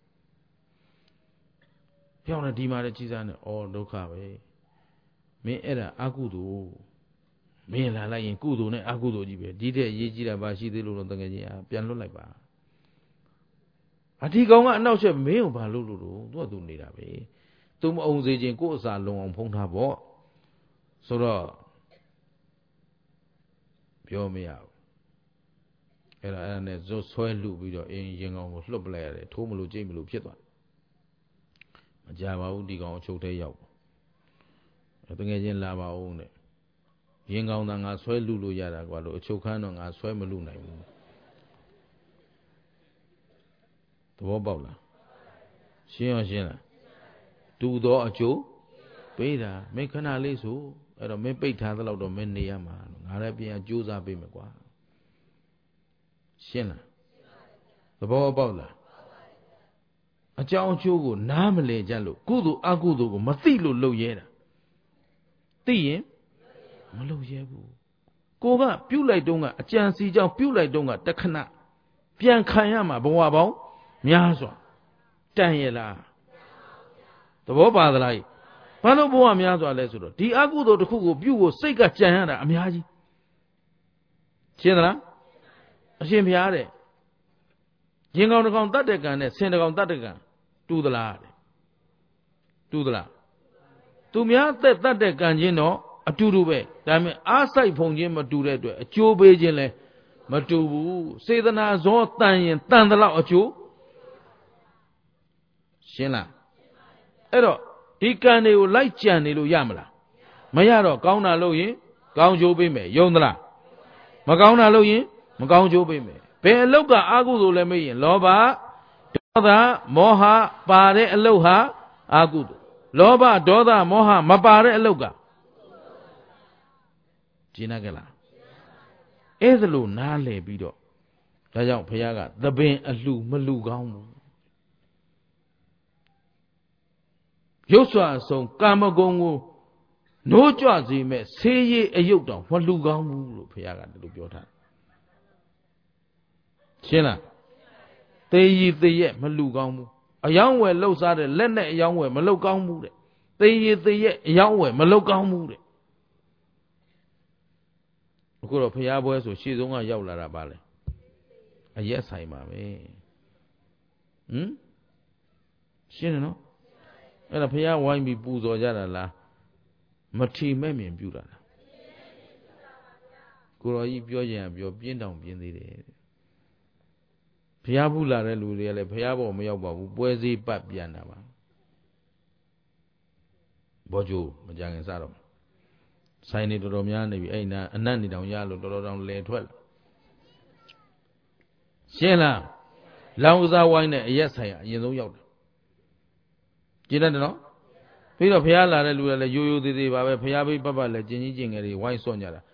ပြောင်းနေဒီမှာလည်းကြီးစားနေဩဒုက္ခပဲမင်းအဲ့ဒါအကုသိုလ်မင်းလာလိုက်ရင်ကုသိုလ်နဲ့အကုသိုလ်ကြီးပဲဒီတဲ့ရေးကြည့်တာပါရှိသေးလို့တော့တကယ်ချင်းပြန်လွတ်လိုက်ပါအဒီကောင်ကအနောက်ချက်မင်းကိုဘာလုပ်လို့လို့သူကသူနေတာပဲသူမအောင်စေခြင်းကိုယ်အစာလုံအောင်ဖုံးထားပေါ့ဆိုတော့ပြောမရဘူးအဲ့ဒါအဲ့ဒါနဲ့ဇွတ်ဆွဲလူပြီးတော့အင်းရင်ကောင်ကိုလှုပ်ပလိုက်ရတယ်ထိုးမလို့ကြိတ်မလို့ဖြစ်သွားမကြပါဘူးဒီကောင်အချုပ်ထဲရောက်တကယ်ချင်းလာပါဦးနဲ့ရင်ကောင်သာငါဆွဲလူလို့ရတာကွာလို့အချုပ်ခန်းတော့ငါဆွဲမလူနိုင်ဘူးသဘောပေါက်လားရှင်းရောရှင်းလားတူသောအကျိုးပေးတာမင်းခဏလေးဆိုအဲ့တော့မင်းပိတ်ထားသလောက်တော့မင်းနေရမှာငါလည်းပြန်ကြိုးစားပေးမယ်ကွာရှင်းလားသဘောပေါက်လားအကြောင်းအကျိုးကိုနားမလည်ကြလို့ကုသိုလ်အကုသိုလ်ကိုမသိလို့လုပ်ရဲတာသိရင်မလုပ်ရဲဘူးကိုကပြုတ်လိုက်တုန်းကအကြံစီကြောင့်ပြုတ်လိုက်တုန်းကတခဏပြန်ခံရမှာဘဝပေါင်းများစွာတန်ရလားသဘောပါသလားဘာလို့ဘဝများစွာလဲဆိုတော့ဒီအကုသိုလ်တစ်ခုကိုပြုဖို့စိတ်ကကြံရတာအများကြီးရှင်းသလားအရှင်ဘုရားတဲ့ရင်ကောင်တစ်ကောင်တတ်တဲ့ကံနဲ့ဆင်တစ်ကောင်တတ်တဲ့ကံတူသလားတဲ့တူသလားသူများသက်တတ်တဲ့ကံချင်းတော့အတူတူပဲဒါပေမဲ့အားဆိုင်ဖုန်ချင်းမတူတဲ့အတွက်အကျိုးပေးခြင်းလဲမတူဘူးစေတနာဇောတန်ရင်တန်သလောက်အကျိုးရှင်းလားအဲ့တော့ဒီကံတွေကိုလိုက်ကြံနေလို့ရမလားမရတော့ကောင်းတာလို့ရင်ကောင်းကျိုးပေးမယ်ယုံသလားမကောင်းတာလို့ရင်မကောင်းကျိုးပေးမယ်ဘယ်အလုတ်ကအာကုသိုလ်လဲမေးရင်လောဘဒေါသမောဟပါတဲ့အလုတ်ဟာအာကုသိုလ်လောဘဒေါသမောဟမပါတဲ့အလုတ်ကကျင်းနိုင်ကြလားအဲ့ဒါလို့နားလည်ပြီးတော့ဒါကြောင့်ဘုရားကသပင်အလှမလှကောင်းဘူးရုပ်စွာဆုံးကာမဂုဏ်ကိုနိုးကြွစေမဲ့ဆေးရည်အယုတ်တောင်မလှကောင်းဘူးလို့ဘုရားကဒီလိုပြောထားရှင်းလားသေရည်သေရက်မလှကောင်းဘူးအယောင်းဝယ်လှုပ်စားတဲ့လက်နဲ့အယောင်းဝယ်မလှုပ်ကောင်းဘူးတဲ့သေရည်သေရက်အယောင်းဝယ်မလှုပ်ကောင်းဘူးတဲ့အခုတော့ဘုရားပွဲဆိုရှေ့ဆုံးကရောက်လာတာပါလေအရက်ဆိုင်ပါပဲဟမ်ရှင်းတယ်နော်အဲ့ဒါဘုရားဝိုင်းပြီးပူဇော်ကြတာလားမထီမဲ့မြင်ပြုတာလားကိုတော်ကြီးပြောကြရင်ပြောပြင်းတောင်ပြင်းသေးတယ်ဘုရားဘူးလာတဲ့လူတွေကလည်းဘုရားဘောမရောက်ပါဘူးပွဲစည်းပတ်ပြန်တာပါဘောကျိုးမကြခင်စတော့ဆိုင်နေတော်တော်များနေပြီအဲ့နာအနတ်နေတောင်ရလို့တော်တော်တောင်လဲထွက်လာရှင်းလားလောင်ကစားဝိုင်းနဲ့အရက်ဆိုင်အရင်ဆုံးရောက်တယ်ကြည့်တယ်နော်ပြီးတော့ဘုရားလာတဲ့လူတွေလည်းရိုးရိုးသေးသေးပါပဲဘုရားဘေးပတ်ပတ်လည်းကျင်ကြီးကျင်ငယ်တွေဝိုင်းစော့ကြတာ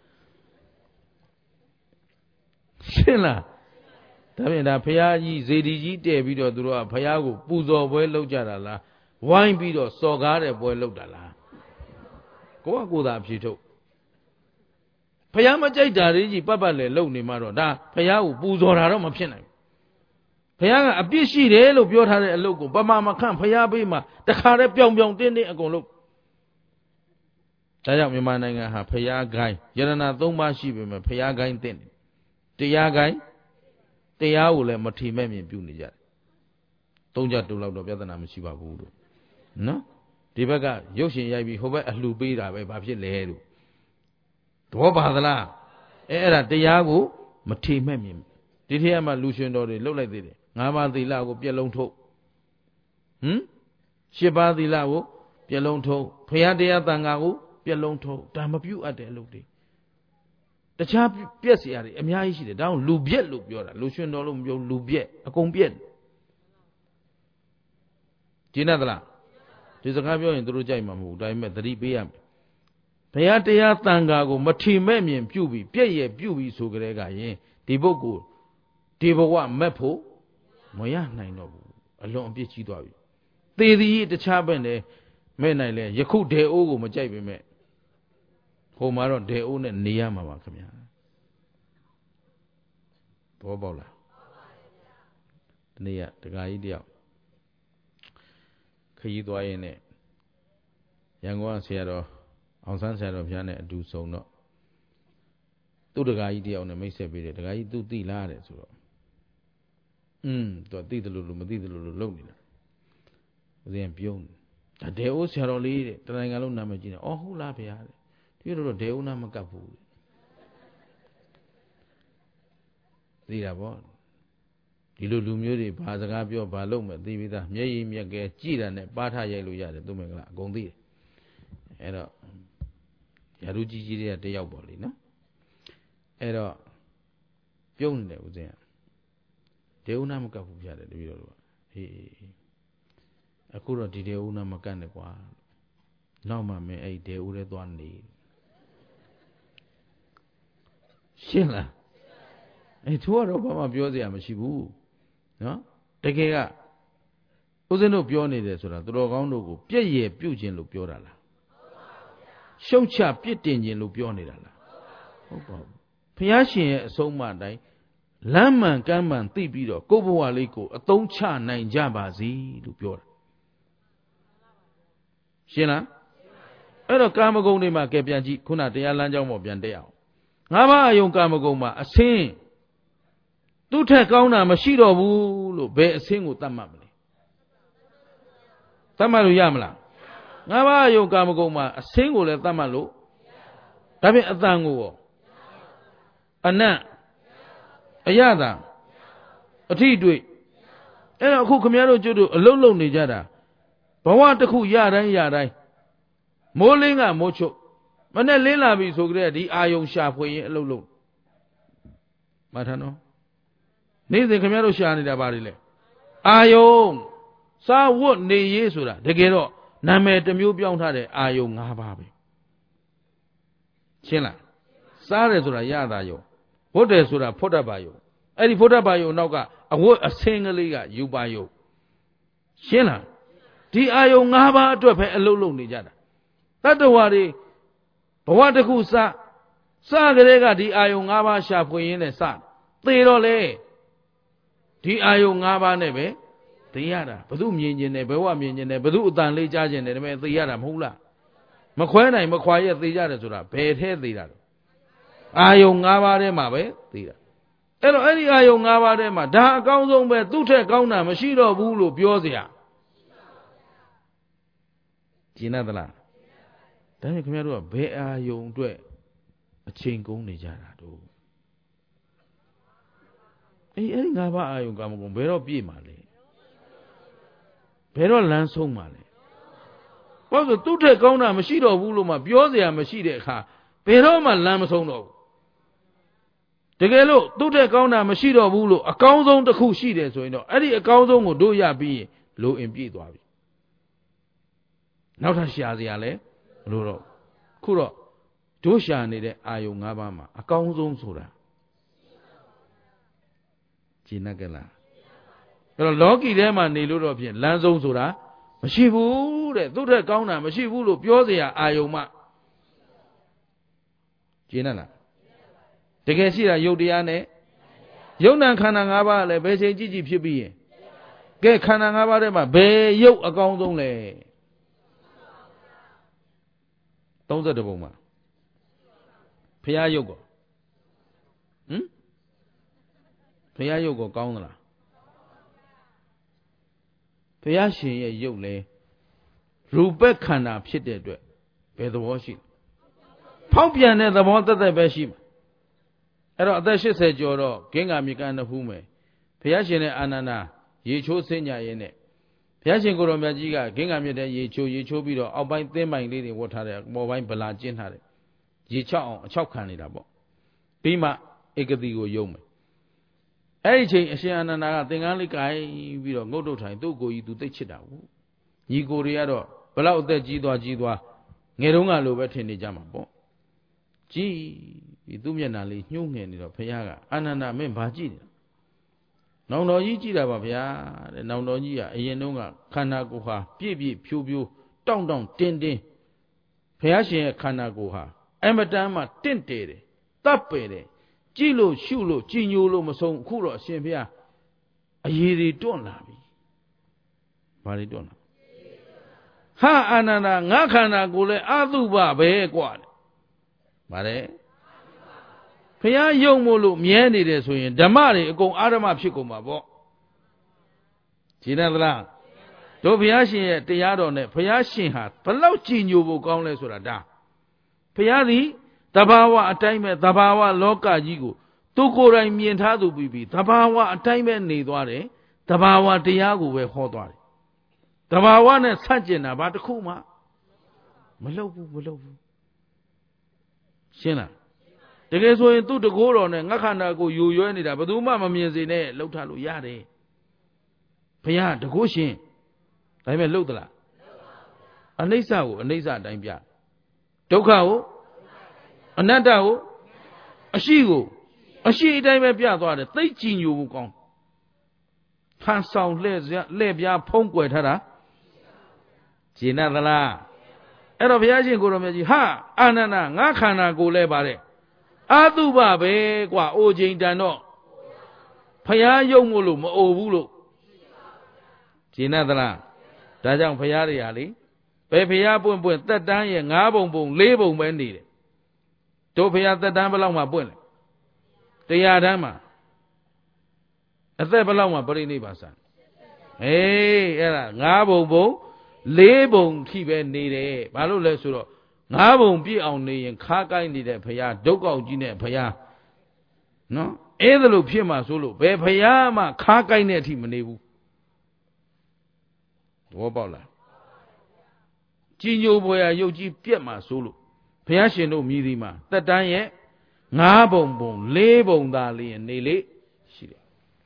ရှင်းလားဒါပြင်ဒါဘုရားကြီးဇေဒီကြီးတည့်ပြီးတော့သူတို့ကဘုရားကိုပူဇော်ပွဲလုပ်ကြတာလားဝိုင်းပြီးတော့စော်ကားတဲ့ပွဲလုပ်တာလားကိုကကိုယ်သာအဖြေထုတ်ဘုရားမကြိုက်တာလေးကြီးပတ်ပတ်လည်းလုပ်နေမှတော့ဒါဘုရားကိုပူဇော်တာတော့မဖြစ်နိုင်ဘုရားကအပြစ်ရှိတယ်လို့ပြောထားတဲ့အလုပ်ကိုပမာမခန့်ဘုရားဘေးမှာတခါတည်းပြောင်ပြောင်တင်းတင်းအကုန်လုပ်ဒါကြောင့်မြန်မာနိုင်ငံဟာဘုရားဂိုင်းယရဏသုံးပါးရှိပေမဲ့ဘုရားဂိုင်းတင်းတရားဂိုင်းတရားကိုလည်းမထီမဲ့မြင်ပြုနေကြတယ်သုံးကြတူလောက်တော့ပြဿနာမရှိပါဘူးလို့နော်ဒီဘက်ကရုပ်ရှင်ရိုက်ပြီးဟိုဘက်အလှပေးတာပဲဘာဖြစ်လဲလို့သဘောပါသလားအဲအဲ့ဒါတရားကိုမမထေမဲ့မြင်ဒီထဲမှာလူရှင်တော်တွေလှုပ်လိုက်သေးတယ်ငါးပါးသီလကိုပြက်လုံးထုတ်ဟမ်ရှစ်ပါးသီလကိုပြက်လုံးထုတ်ဘုရားတရားသံဃာကိုပြက်လုံးထုတ်ဒါမပြုတ်အပ်တဲ့အလုပ်တွေတခြားပြက်เสียရတယ်အများကြီးရှိတယ်ဒါအောင်လူပြက်လို့ပြောတာလူရှင်တော်လို့မပြောလူပြက်အကုန်ပြက်ကျင်းသလားဒီစကားပြောရင်သူတို့ကြိုက်မှာမဟုတ်ဘူးဒါပေမဲ့သတိပေးရမယ်ဘုရားတရားသံဃာကိုမထီမဲ့မြင်ပြုတ်ပြီးပြက်ရဲ့ပြုတ်ပြီးဆိုကြတဲ့ကရင်ဒီပုဂ္ဂိုလ်ဒီဘဝမက်ဖို့မရနိုင်တော့ဘူးအလွန်အပြစ်ကြီးသွားပြီသေသည်တခြားဘက်နဲ့မဲ့နိုင်လဲယခုဒေအိုးကိုမကြိုက်ပေမဲ့ဟိုမှာတော့ဒေအိုးနဲ့နေရမှာပါခင်ဗျာဘောပေါက်လားဒီနေ့ကတခါကြီးတယောက်ခရီးသွားရင်းနဲ့ရန်ကုန်ကဆရာတော်အောင်ဆန်းဆရာတော်ဘုရားနဲ့အတူဆုံးတော့သူ့တခါကြီးတယောက်နဲ့မိတ်ဆက်ပေးတယ်တခါကြီးသူသိလားတဲ့ဆိုတော့อืมသူသိတယ်လို့မသိတယ်လို့လုံနေတာဦးဇင်းပြုံးဒါဒေအိုးဆရာတော်လေးတဲ့တနိုင်ငံလုံးနာမည်ကြီးတယ်အော်ဟုတ်လားဗျာတဲ့ဒီလိုတော့ဒေအိုးနာမကပ်ဘူးသိတာပေါ့ဒီလိုလူမျိုးတွေဘာစကားပြောဘာလုပ်မဲ့သိပြီးသားမျက်ရည်မျက်ကဲကြည်တာနဲ့ပါထရိုက်လို့ရတယ်သူမင်္ဂလာအကုန်သိတယ်အဲ့တော့ရာထူးကြီးကြီးတွေကတယောက်ပေါ့လေနော်အဲ့တော့ပြုံးနေတယ်ဦးဇင်းကဒေအိုးနာမကပ်ဘူးပြတယ်တပည့်တော်တို့ကဟေးအခုတော့ဒီဒေအိုးနာမကပ်နဲ့ကွာနောက်မှမင်းအဲ့ဒေအိုးထဲသွားနေရှင်းလားအဲ့သူကတော့ဘာမှပြောစရာမရှိဘူးနော်တကယ်ကဦးဇင်းတို့ပြောနေတယ်ဆိုတာသူတော်ကောင်းတို့ကိုပြည့်ရည်ပြုတ်ခြင်းလို့ပြောတာလားရှုံချပြစ်တင်ခြင်းလို့ပြောနေတာလားဟုတ်ပါဘူးဘုရားရှင်ရဲ့အဆုံးအမအတိုင်းလမ်းမှန်ကမ်းမှန်သိပြီးတော့ကိုယ့်ဘဝလေးကိုအသုံးချနိုင်ကြပါစေလို့ပြောတာရှင်းလားအဲ့တော့ကာမဂုဏ်တွေမှာကဲပြန်ကြည့်ခုနတရားလမ်းကြောင်းပေါ်ပြန်တက်အောင်ငါးပါးအယုံကာမဂုဏ်မှာအစင်းသူ့ထက်ကောင်းတာမရှိတော့ဘူးလို့ဘယ်အစင်းကိုသတ်မှတ်မလဲသတ်မှတ်လို့ရမလားငါးပါးအယုံကာမဂုဏ်မှာအစင်းကိုလည်းသတ်မှတ်လို့ဒါဖြင့်အတန်ကိုရောအနတ်အရသာအထိတွေ့အဲ့တော့အခုခမည်းတော်ကျွတ်တို့အလုံးလုံးနေကြတာဘဝတစ်ခုရတိုင်းရတိုင်းမိုးလင်းကမိုးချုပ်မနဲ့လင်းလာပြီဆိုကြတဲ့ဒီအာယုံရှာဖွေရင်အလုံးလုံးမထမ်းတော့နေ့စဉ်ခမည်းတော်ရှာနေတာပါလေလေအာယုံစားဝတ်နေရေးဆိုတာတကယ်တော့နာမည်တစ်မျိုးပြောင်းထားတဲ့အာယုံ၅ပါးပဲရှင်းလားစားတယ်ဆိုတာရတာယုံဝတ်တယ်ဆိုတာဖွတ်တတ်ပါယုံအဲ့ဒီဖွတ်တတ်ပါယုံနောက်ကအဝတ်အစင်းကလေးကယူပါယုံရှင်းလားဒီအာယုံ၅ပါးအတွက်ပဲအလုံးလုံးနေကြတာတတ္တဝါတွေဘဝတစ်ခုစစကလေးကဒီအာယုံ၅ပါးရှာဖွေရင်းနဲ့စသေတော့လေဒီအာယုံ၅ပါးနဲ့ပဲသိရတာဘု து မြင်ကျင်တယ်ဘဝမြင်ကျင်တယ်ဘု து အတန်လေးကြားကျင်တယ်ဒါပေမဲ့သိရတာမဟုတ်လားမခွဲနိုင်မခွာရက်သိကြတယ်ဆိုတာဘယ်ထဲသိတာလဲအာယုံ၅ပါးထဲမှာပဲသိတာအဲ့တော့အဲ့ဒီအာယုံ၅ပါးထဲမှာဒါအကောင်းဆုံးပဲသူ့ထက်ကောင်းတာမရှိတော့ဘူးလို့ပြောเสียကျင်သလားဒါနဲ့ခင်ဗျားတို့ကဘယ်အာယုံအတွက်အချိန်ကုန်နေကြတာတို့အေးအဲ့ဒီငါးပါးအာယုံကာမဂုဏ်ဘယ်တော့ပြည့်မှာလဲဘယ်တော့လမ်းဆုံးမှာလဲဘာလို့သူ့ထက်ကောင်းတာမရှိတော့ဘူးလို့မှပြောเสียမရှိတဲ့အခါဘယ်တော့မှလမ်းမဆုံးတော့ဘူးတကယ်လို့သူ့ထက်ကောင်းတာမရှိတော့ဘူးလို့အကောင်းဆုံးတစ်ခုရှိတယ်ဆိုရင်တော့အဲ့ဒီအကောင်းဆုံးကိုတို့ရပြီးရင်လိုအင်ပြည့်သွားပြီနောက်ထပ်ရှာเสียလဲမလို့တော့ခုတော့တို့ရှာနေတဲ့အာယုံ၅ပါးမှာအကောင်းဆုံးဆိုတာကျင်တ်ကလားအဲ့တော့လောကီထဲမှာနေလို့တော့ဖြင့်လမ်းဆုံးဆိုတာမရှိဘူးတဲ့သူ့ထက်ကောင်းတာမရှိဘူးလို့ပြောเสียအာယုံမှကျင်တ်လားတကယ်ရှိတာယုတ်တရားနဲ့ယုတ်နံခန္ဓာ၅ပါးလည်းဘယ်ချိန်ကြည့်ကြည့်ဖြစ်ပြီးရင်ကဲခန္ဓာ၅ပါးထဲမှာဘယ်ယုတ်အကောင်းဆုံးလဲသုံးဆယ်ပုံမှာဖရာယုတ်ကောဟမ်ဖရာယုတ်ကောကောင်းသလားဖရာရှင်ရဲ့ယုတ်လဲရူပခန္ဓာဖြစ်တဲ့အတွက်ဘယ်သဘောရှိလဲဖောက်ပြန်တဲ့သဘောတသက်ပဲရှိမှာအဲ့တော့အသက်eightyကျော်တော့ဂင်္ဂါမြေကမ်းနှစ်ဖူးမယ်ဘုရားရှင်နဲ့အာနန္ဒာရေချိုးစင်ညာရင်းနဲ့ဘုရားရှင်ကိုရောမြတ်ကြီးကဂင်္ဂါမြေတဲ့ရေချိုးရေချိုးပြီးတော့အောက်ပိုင်းသင်းပိုင်လေးတွေဝတ်ထားတယ်ပေါ်ပိုင်းဗလာကျင်းထားတယ်ရေချောက်အောင်အချောက်ခံနေတာပေါ့ပြီးမှဧကတိကိုယုံမယ်အဲ့ဒီချိန်အရှင်အာနန္ဒာကသင်္ကန်းလေးကိုင်ပြီးတော့ငုတ်တုတ်ထိုင်သူ့ကိုယ်ကြီးသူသိချစ်တာဘူးညီကိုတွေကတော့ဘလောက်အသက်ကြီးသွားကြီးသွားငယ်တုန်းကလိုပဲထင်နေကြမှာပေါ့ကြည်ပြီးသူ့မျက်နှာလေးညှိုးငယ်နေတော့ဘုရားကအာနန္ဒာမင်းဘာကြည့်နေနောင်တော်ကြီးကြည့်တာပါဗျာတဲ့နောင်တော်ကြီးကအရင်တုန်းကခန္ဓာကိုယ်ဟာပြည့်ပြည့်ဖြိုးဖြိုးတောင့်တောင့်တင်းတင်းဘုရားရှင်ရဲ့ခန္ဓာကိုယ်ဟာအမတန်မှတင့်တယ်တယ်တပ်ပယ်တယ်ကြည့်လို့ရှုလို့ကြည်ညိုလို့မဆုံးအခုတော့အရှင်ဘုရားအရေးတွေတွန့်လာပြီဘာတွေတွန့်လာဟာအာနန္ဒာငါခန္ဓာကိုယ်လဲအတုပပဲကွာတဲ့ဗါတယ်ဘုရားယုံမို့လို့မြဲနေတယ်ဆိုရင်ဓမ္မတွေအကုန်အာဓမ္မဖြစ်ကုန်မှာပေါ့ရှင်းတယ်သလားတို့ဘုရားရှင်ရဲ့တရားတော်နဲ့ဘုရားရှင်ဟာဘလောက်ကြည်ညိုဖို့ကောင်းလဲဆိုတာဒါဘုရားသည်သဘာဝအတိုင်းပဲသဘာဝလောကကြီးကိုသူကိုယ်တိုင်မြင်ထားသူပြီးပြီသဘာဝအတိုင်းပဲနေသွားတယ်သဘာဝတရားကိုပဲဟောသွားတယ်သဘာဝနဲ့ဆန့်ကျင်တာဘာတစ်ခုမှမလုပ်ဘူးမလုပ်ဘူးရှင်းလားတကယ်ဆိုရင်သူ့တကိုးတော်နဲ့ငါခန္ဓာကိုယူရွဲနေတာဘယ်သူမှမမြင်စေနဲ့လှုပ်ထားလို့ရတယ်ဘုရားတကိုးရှင်ဒါပေမဲ့လှုပ်သလားအနိစ္စကိုအနိစ္စအတိုင်းပြဒုက္ခကိုအနတ္တကိုအရှိကိုအရှိအတိုင်းပဲပြသွားတယ်သိကြည်ညိုဖို့ကောင်းဖန်ဆောင်လှဲ့လှဲ့ပြားဖုံးကွယ်ထားတာဂျင်းသလားအဲ့တော့ဘုရားရှင်ကိုရောမြတ်ကြီးဟာအာနန္ဒာငါခန္ဓာကိုယ်လဲပါတဲ့အတုပပဲကွာအိုချိန်တန်တော့ဖျားယုံမို့လို့မအိုဘူးလို့ဂျင်းသလားဒါကြောင့်ဖျားတွေဟာလေဘယ်ဖျားပွင့်ပွင့်သက်တမ်းရဲ့ငါးပုံပုံလေးပုံပဲနေတယ်တို့ဖျားသက်တမ်းဘယ်လောက်မှပွင့်လဲတရားတမ်းမှာအသက်ဘယ်လောက်မှပြိဋိဘာစံအေးအဲ့ဒါငါးပုံပုံလေးပုံထိပဲနေတယ်ဘာလို့လဲဆိုတော့ငါးပုံပြည့်အောင်နေရင်ခါကိုင်းနေတဲ့ဖရာဒုက္ကောက်ကြီးနဲ့ဖရာနော်အဲ့ဒါလို့ဖြစ်မှာဆိုလို့ဘယ်ဖရာမှခါကိုင်းတဲ့အထိမနေဘူးဘောပေါက်လားကြည်ညိုပေါ်ရရုပ်ကြီးပြက်မှာဆိုလို့ဘုရားရှင်တို့မြည်ဒီမှာတက်တန်းရဲ့ငါးပုံပုံလေးပုံသာလေးနေလေရှိတယ်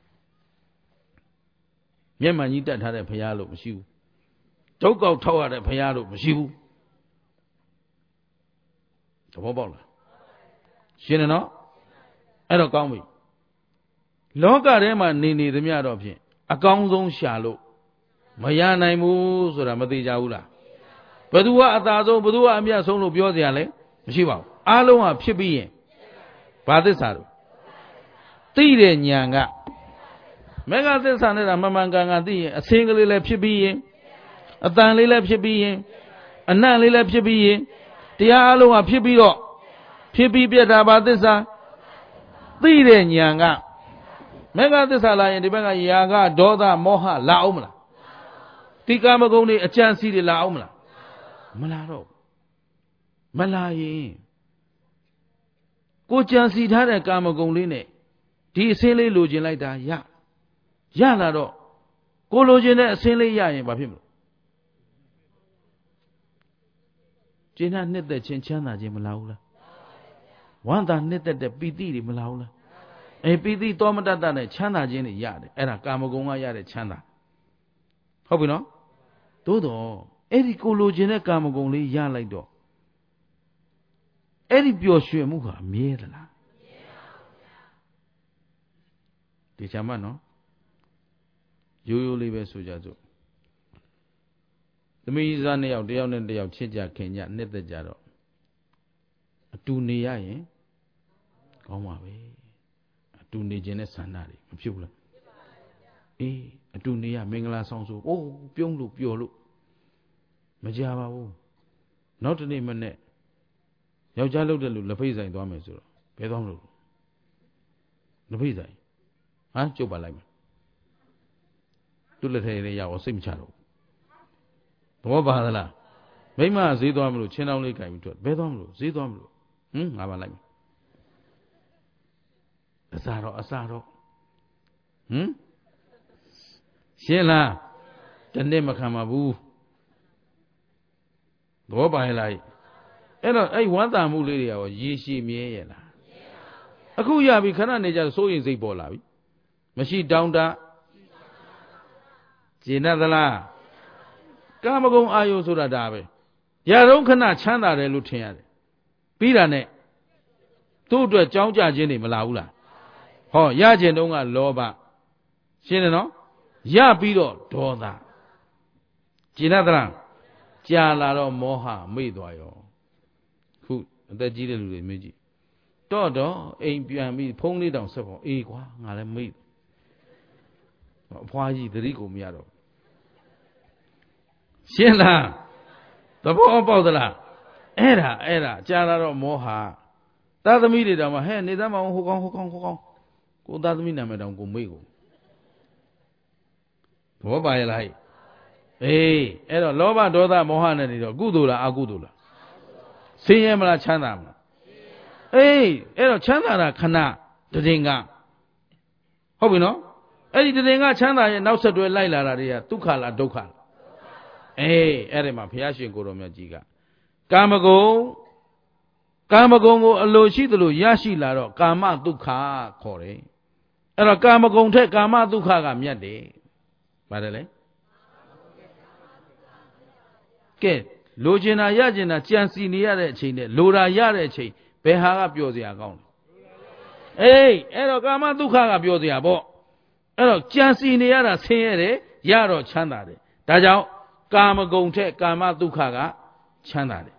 မျက်မှန်ကြီးတက်ထားတဲ့ဘုရားလို့မရှိဘူးဒုက္ကောက်ထောက်ရတဲ့ဘုရားလို့မရှိဘူးသဘောပေါက်လားရှင်းတယ်နော်အဲ့တော့ကောင်းပြီလောကထဲမှာနေနေသမျှတော့ဖြင့်အကောင်းဆုံးရှာလို့မရနိုင်ဘူးဆိုတာမသိကြဘူးလားဘယ်သူကအသာဆုံးဘယ်သူကအမြတ်ဆုံးလို့ပြောစရာလဲမရှိပါဘူးအားလုံးကဖြစ်ပြီးရင်ဘာသစ္စာတို့သိတဲ့ဉာဏ်ကမေဃသစ္စာနဲ့တာမမှန်ကန်ကန်သိရင်အစင်းကလေးလည်းဖြစ်ပြီးရင်အတန်လေးလည်းဖြစ်ပြီးရင်အနံ့လေးလည်းဖြစ်ပြီးရင်တရားအလုံးကဖြစ်ပြီးတော့ဖြစ်ပြီးပြတ်တာဘာသစ္စာသိတဲ့ဉာဏ်ကမေဃသစ္စာလာရင်ဒီဘက်ကယာကဒေါသမောဟလာအောင်မလားတိကာမဂုဏ်တွေအကြံစီတွေလာအောင်မလားမလာတော့မလာရင်ကိုကြံစီထားတဲ့ကာမဂုဏ်လေးနဲ့ဒီအစင်းလေးလိုချင်လိုက်တာရရလာတော့ကိုလိုချင်တဲ့အစင်းလေးရရင်ဘာဖြစ်မလို့ကျင့်နှစ်သက်ခြင်းချမ်းသာခြင်းမလာဘူးလားဝမ်းသာနှစ်သက်တဲ့ပီတိတွေမလာဘူးလားအဲပီတိတောမတ္တနဲ့ချမ်းသာခြင်းတွေရတယ်အဲ့ဒါကာမဂုဏ်ကရတဲ့ချမ်းသာဟုတ်ပြီနော်သို့တော့အဲ့ဒီကိုလိုချင်တဲ့ကာမဂုဏ်လေးရလိုက်တော့အဲ့ဒီပျော်ရွှင်မှုဟာမြဲသလားမမြဲပါဘူးဗျာဒီချမ်းမနော်ရိုးရိုးလေးပဲဆိုကြစို့သမီးစားနှစ်ယောက်တယောက်နဲ့တယောက်ချစ်ကြခင်ကြနှစ်သက်ကြတော့အတူနေရရင်ကောင်းပါပဲအတူနေခြင်းနဲ့ဆန္ဒတွေမဖြစ်ဘူးလားဖြစ်ပါဘူးဗျာအေးအတူနေရမင်္ဂလာဆောင်ဆိုအိုးပြုံးလို့ပျော်လို့မကြပါဘူးနောက်တနေ့မနေ့ယောက်ျားလုပ်တဲ့လူလက်ဖိတ်ဆိုင်သွားမယ်ဆိုတော့ဘယ်သွားမလို့လက်ဖိတ်ဆိုင်ဟမ်ကျုပ်ပါလိုက်မယ်သူ့လက်ထဲလေးရောက်စိတ်မချတော့သဘောပါသလားမိမဈေးသွားမလို့ချင်းတောင်းလေးကင်ပြီးထွက်ဘယ်သွားမလို့ဈေးသွားမလို့ဟင်ငါပါလိုက်မယ်အစာတော့အစာတော့ဟမ်ရှင်းလားတနေ့မခံပါဘူးသဘောပါရဲ့လားအဲ့တော့အဲ့ဝမ်းသာမှုလေးတွေရောရေရှည်မြဲရဲ့လားအခုရပြီခဏနေကြစိုးရင်စိတ်ပေါ်လာပြီမရှိတောင်းတကျေနပ်သလားကာမဂုဏ်အာယုဆိုတာဒါပဲရတော့ခဏချမ်းသာတယ်လို့ထင်ရတယ်ပြီးတာနဲ့သူ့အတွက်ကြောင်းကြခြင်းတွေမလာဘူးလားဟောရခြင်းတုန်းကလောဘရှင်းတယ်နော်ရပြီးတော့ဒေါသကျေနပ်သလားကြာလာတော့မောဟမေ့သွားရောခုအသက်ကြီးတဲ့လူတွေမေ့ကြည့်တော့တော့အိမ်ပြန်ပြီးဖုံးလေးတောင်ဆက်ဖို့အေးကွာငါလည်းမေ့အဖွားကြီးသတိကိုမရတော့ရှင်းလားသဘောပေါက်သလားအဲ့ဒါအဲ့ဒါကြာလာတော့မောဟသာသမီတွေတောင်မှဟဲ့နေသားမအောင်ဟိုကောင်းဟိုကောင်းဟိုကောင်းကိုသာသမီနာမည်တောင်ကိုမေ့ကိုသဘောပါရဲ့လားအေးအဲ့တော့လောဘဒေါသမောဟနဲ့နေတော့ကုသိုလ်လားအကုသိုလ်လားဆင်းရဲမလားချမ်းသာမလားအေးအဲ့တော့ချမ်းသာတာခဏတည်ငါဟုတ်ပြီနော်အဲ့ဒီတည်ငါချမ်းသာရဲ့နောက်ဆက်တွဲလိုက်လာတာတွေကဒုက္ခလားဒုက္ခလားအေးအဲ့ဒီမှာဘုရားရှင်ကိုယ်တော်မြတ်ကြီးကကာမဂုဏ်ကာမဂုဏ်ကိုအလိုရှိသလိုရရှိလာတော့ကာမဒုက္ခခေါ်တယ်အဲ့တော့ကာမဂုဏ်ထက်ကာမဒုက္ခကမြတ်တယ်ပါတယ်လေကဲလိုချင်တာရချင်တာကြံစီနေရတဲ့အချိန်နဲ့လိုတာရတဲ့အချိန်ဘယ်ဟာကပျော်စရာကောင်းလဲအေးအဲ့တော့ကာမဒုက္ခကပျော်စရာပေါ့အဲ့တော့ကြံစီနေရတာဆင်းရဲတယ်ရတော့ချမ်းသာတယ်ဒါကြောင့်ကာမဂုဏ်ထက်ကာမဒုက္ခကချမ်းသာတယ်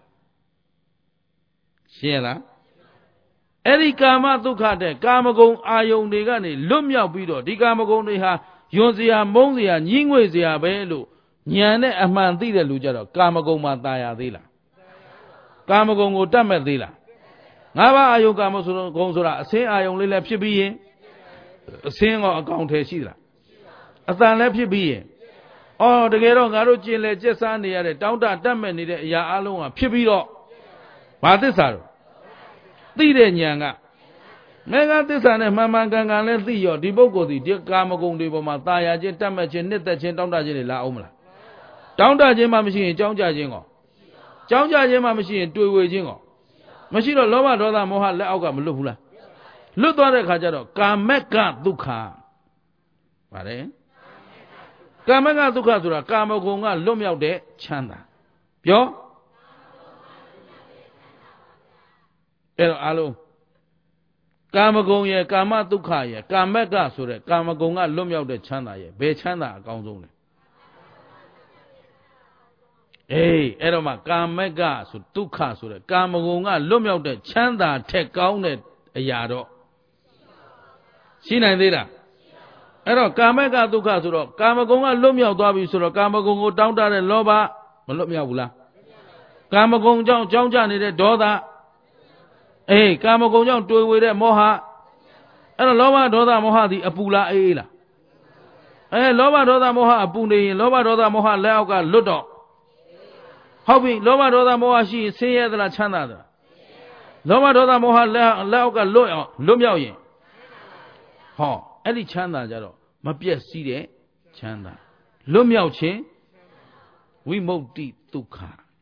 ရှင်းလားအဲ့ဒီကာမဒုက္ခတဲ့ကာมဂုဏ်အာယုန်တွေကနေလွတ်မြောက်ပြီးတော့ဒီကာမဂုဏ်တွေဟာယွန်စရာမုန်းစရာညှိငွေ့စရာပဲလို့ဉာဏ်နဲ့အမှန်သိတဲ့လူကြတော့ကာမဂုဏ်မှာตายရသေးလားကာမဂုဏ်ကိုတတ်မဲ့သေးလားငါးပါးအာယုန်ကာမဂုဏ်ဆိုတာအစင်းအာယုန်လေးလည်းဖြစ်ပြီးရင်အစင်းရောအကောင်ထဲရှိသလားအတန်လည်းဖြစ်ပြီးရင်အော်တကယ်တော့ငါတို့ကျင်လေကျက်စားနေရတဲ့တောင်းတတတ်မဲ့နေတဲ့အရာအလုံးကဖြစ်ပြီးတော့ဘာသစ္စာတော့သိတဲ့ဉာဏ်ကမေဃသစ္စာနဲ့မှန်မှန်ကန်ကန်လဲသိရောဒီပုဂ္ဂိုလ်ဒီဒီကာမဂုဏ်တွေပေါ်မှာตายရခြင်းတတ်မဲ့ခြင်းနှစ်သက်ခြင်းတောင်းတခြင်းတွေလာအောင်မလားတောင်းတခြင်းမှမရှိရင်ကြောင်းကြခြင်းကောကြောင်းကြခြင်းမှမရှိရင်တွေ့ဝေခြင်းကောမရှိတော့လောဘဒေါသမောဟလက်အောက်ကမလွတ်ဘူးလားလွတ်သွားတဲ့ခါကျတော့ကာမကဒုက္ခပါတယ်ကာမကဒုက္ခဆိုတာကာမဂုဏ်ကလွတ်မြောက်တဲ့ချမ်းသာပြောအဲ့တော့အားလုံးကာမဂုဏ်ရဲ့ကာမဒုက္ခရဲ့ကာမကဆိုတဲ့ကာမဂုဏ်ကလွတ်မြောက်တဲ့ချမ်းသာရဲ့ဘယ်ချမ်းသာအကောင်းဆုံးလဲအေးအဲ့တော့မှကာမကဆိုဒုက္ခဆိုတဲ့ကာမဂုဏ်ကလွတ်မြောက်တဲ့ချမ်းသာထက်ကောင်းတဲ့အရာတော့ရှိနိုင်သေးလားအဲ့တော့ကာမကဒုက္ခဆိုတော့ကာမဂုဏ်ကလွတ်မြောက်သွားပြီဆိုတော့ကာမဂုဏ်ကိုတောင်းတတဲ့လောဘမလွတ်မြောက်ဘူးလားကာမဂုဏ်ကြောင့်ကြောင်းကြနေတဲ့ဒေါသအေးကာမဂုဏ်ကြောင့်တွေ့ဝေတဲ့မောဟအဲ့တော့လောဘဒေါသမောဟသည်အပူလားအေးလားအဲလောဘဒေါသမောဟအပူနေရင်လောဘဒေါသမောဟလက်အောက်ကလွတ်တော့ဟုတ်ပြီလောဘဒေါသမောဟရှိရင်ဆင်းရဲသလားချမ်းသာသလားလောဘဒေါသမောဟလက်လက်အောက်ကလွတ်အောင်လွတ်မြောက်ရင်ဟောအဲ့ဒီချမ်းသာကြတော့မပြည့်စည်တဲ့ချမ်းသာလွတ်မြောက်ခြင်းဝိမု ക്തി ဒုက္ခ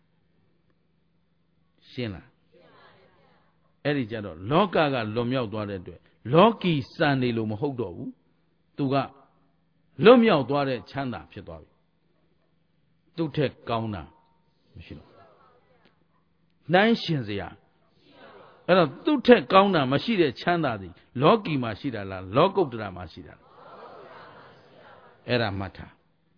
ရှင်းလားအဲ့ဒီကြတော့လောကကလွန်မြောက်သွားတဲ့အတွက်လောကီစံနေလို့မဟုတ်တော့ဘူးသူကလွတ်မြောက်သွားတဲ့ချမ်းသာဖြစ်သွားပြီသူ့ထက်ကောင်းတာမရှိတော့နိုင်ရှင်စရာအဲ့တော့သူ့ထက်ကောင်းတာမရှိတဲ့ချမ်းသာသည်လောကီမှာရှိတာလားလောကုတ္တရာမှာရှိတာလားအဲ့ဒါမှတ်ထား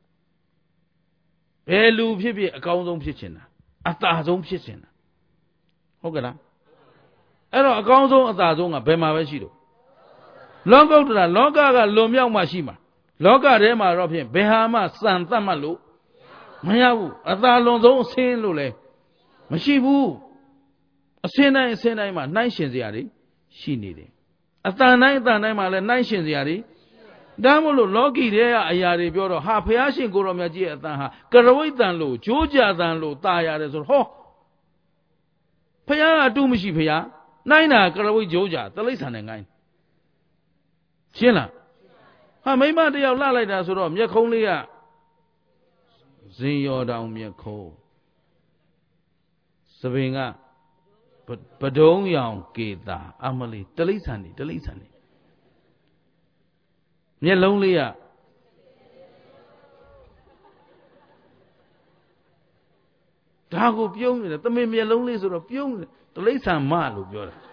ဘယ်လူဖြစ်ဖြစ်အကောင်းဆုံးဖြစ်ချင်တာအသာဆုံးဖြစ်ချင်တာဟုတ်ကဲ့လားအဲ့တော့အကောင်းဆုံးအသာဆုံးကဘယ်မှာပဲရှိတော့လောကုတ္တရာလောကကလွန်မြောက်မှရှိမှာလောကထဲမှာတော့ဖြင့်ဘယ်ဟာမှစံတတ်မှတ်လို့မရဘူးအသာလွန်ဆုံးအစင်းလို့လည်းမရှိဘူးအစင်းတိုင်းအစင်းတိုင်းမှာနှိုင်းရှင်စရာတွေရှိနေတယ်အတန်တိုင်းအတန်တိုင်းမှာလည်းနှိုင်းရှင်စရာတွေဒါမို့လို့လောကီတွေကအရာတွေပြောတော့ဟာဘုရားရှင်ကိုရောမြတ်ကြီးရဲ့အတန်ဟာကရဝိတ္တန်လို့ကြိုးကြတန်လို့ตายရတယ်ဆိုတော့ဟောဘုရားကအတူမရှိဘုရားနိုင်တာကရဝိတ်ကြိုးကြတလိ္ဆာနဲ့ငိုင်းရှင်းလားဟာမိမတယောက်လှလိုက်တာဆိုတော့မျက်ခုံးလေးကဇင်ရော်တောင်မျက်ခုံးသပင်ကပဒုံးရောင်ကေတာအမလီတလိษံနေတလိษံနေမျက်လုံးလေးကဒါကိုပြုံးနေတယ်သမင်မျက်လုံးလေးဆိုတော့ပြုံးနေတလိษံမလို့ပြောတာ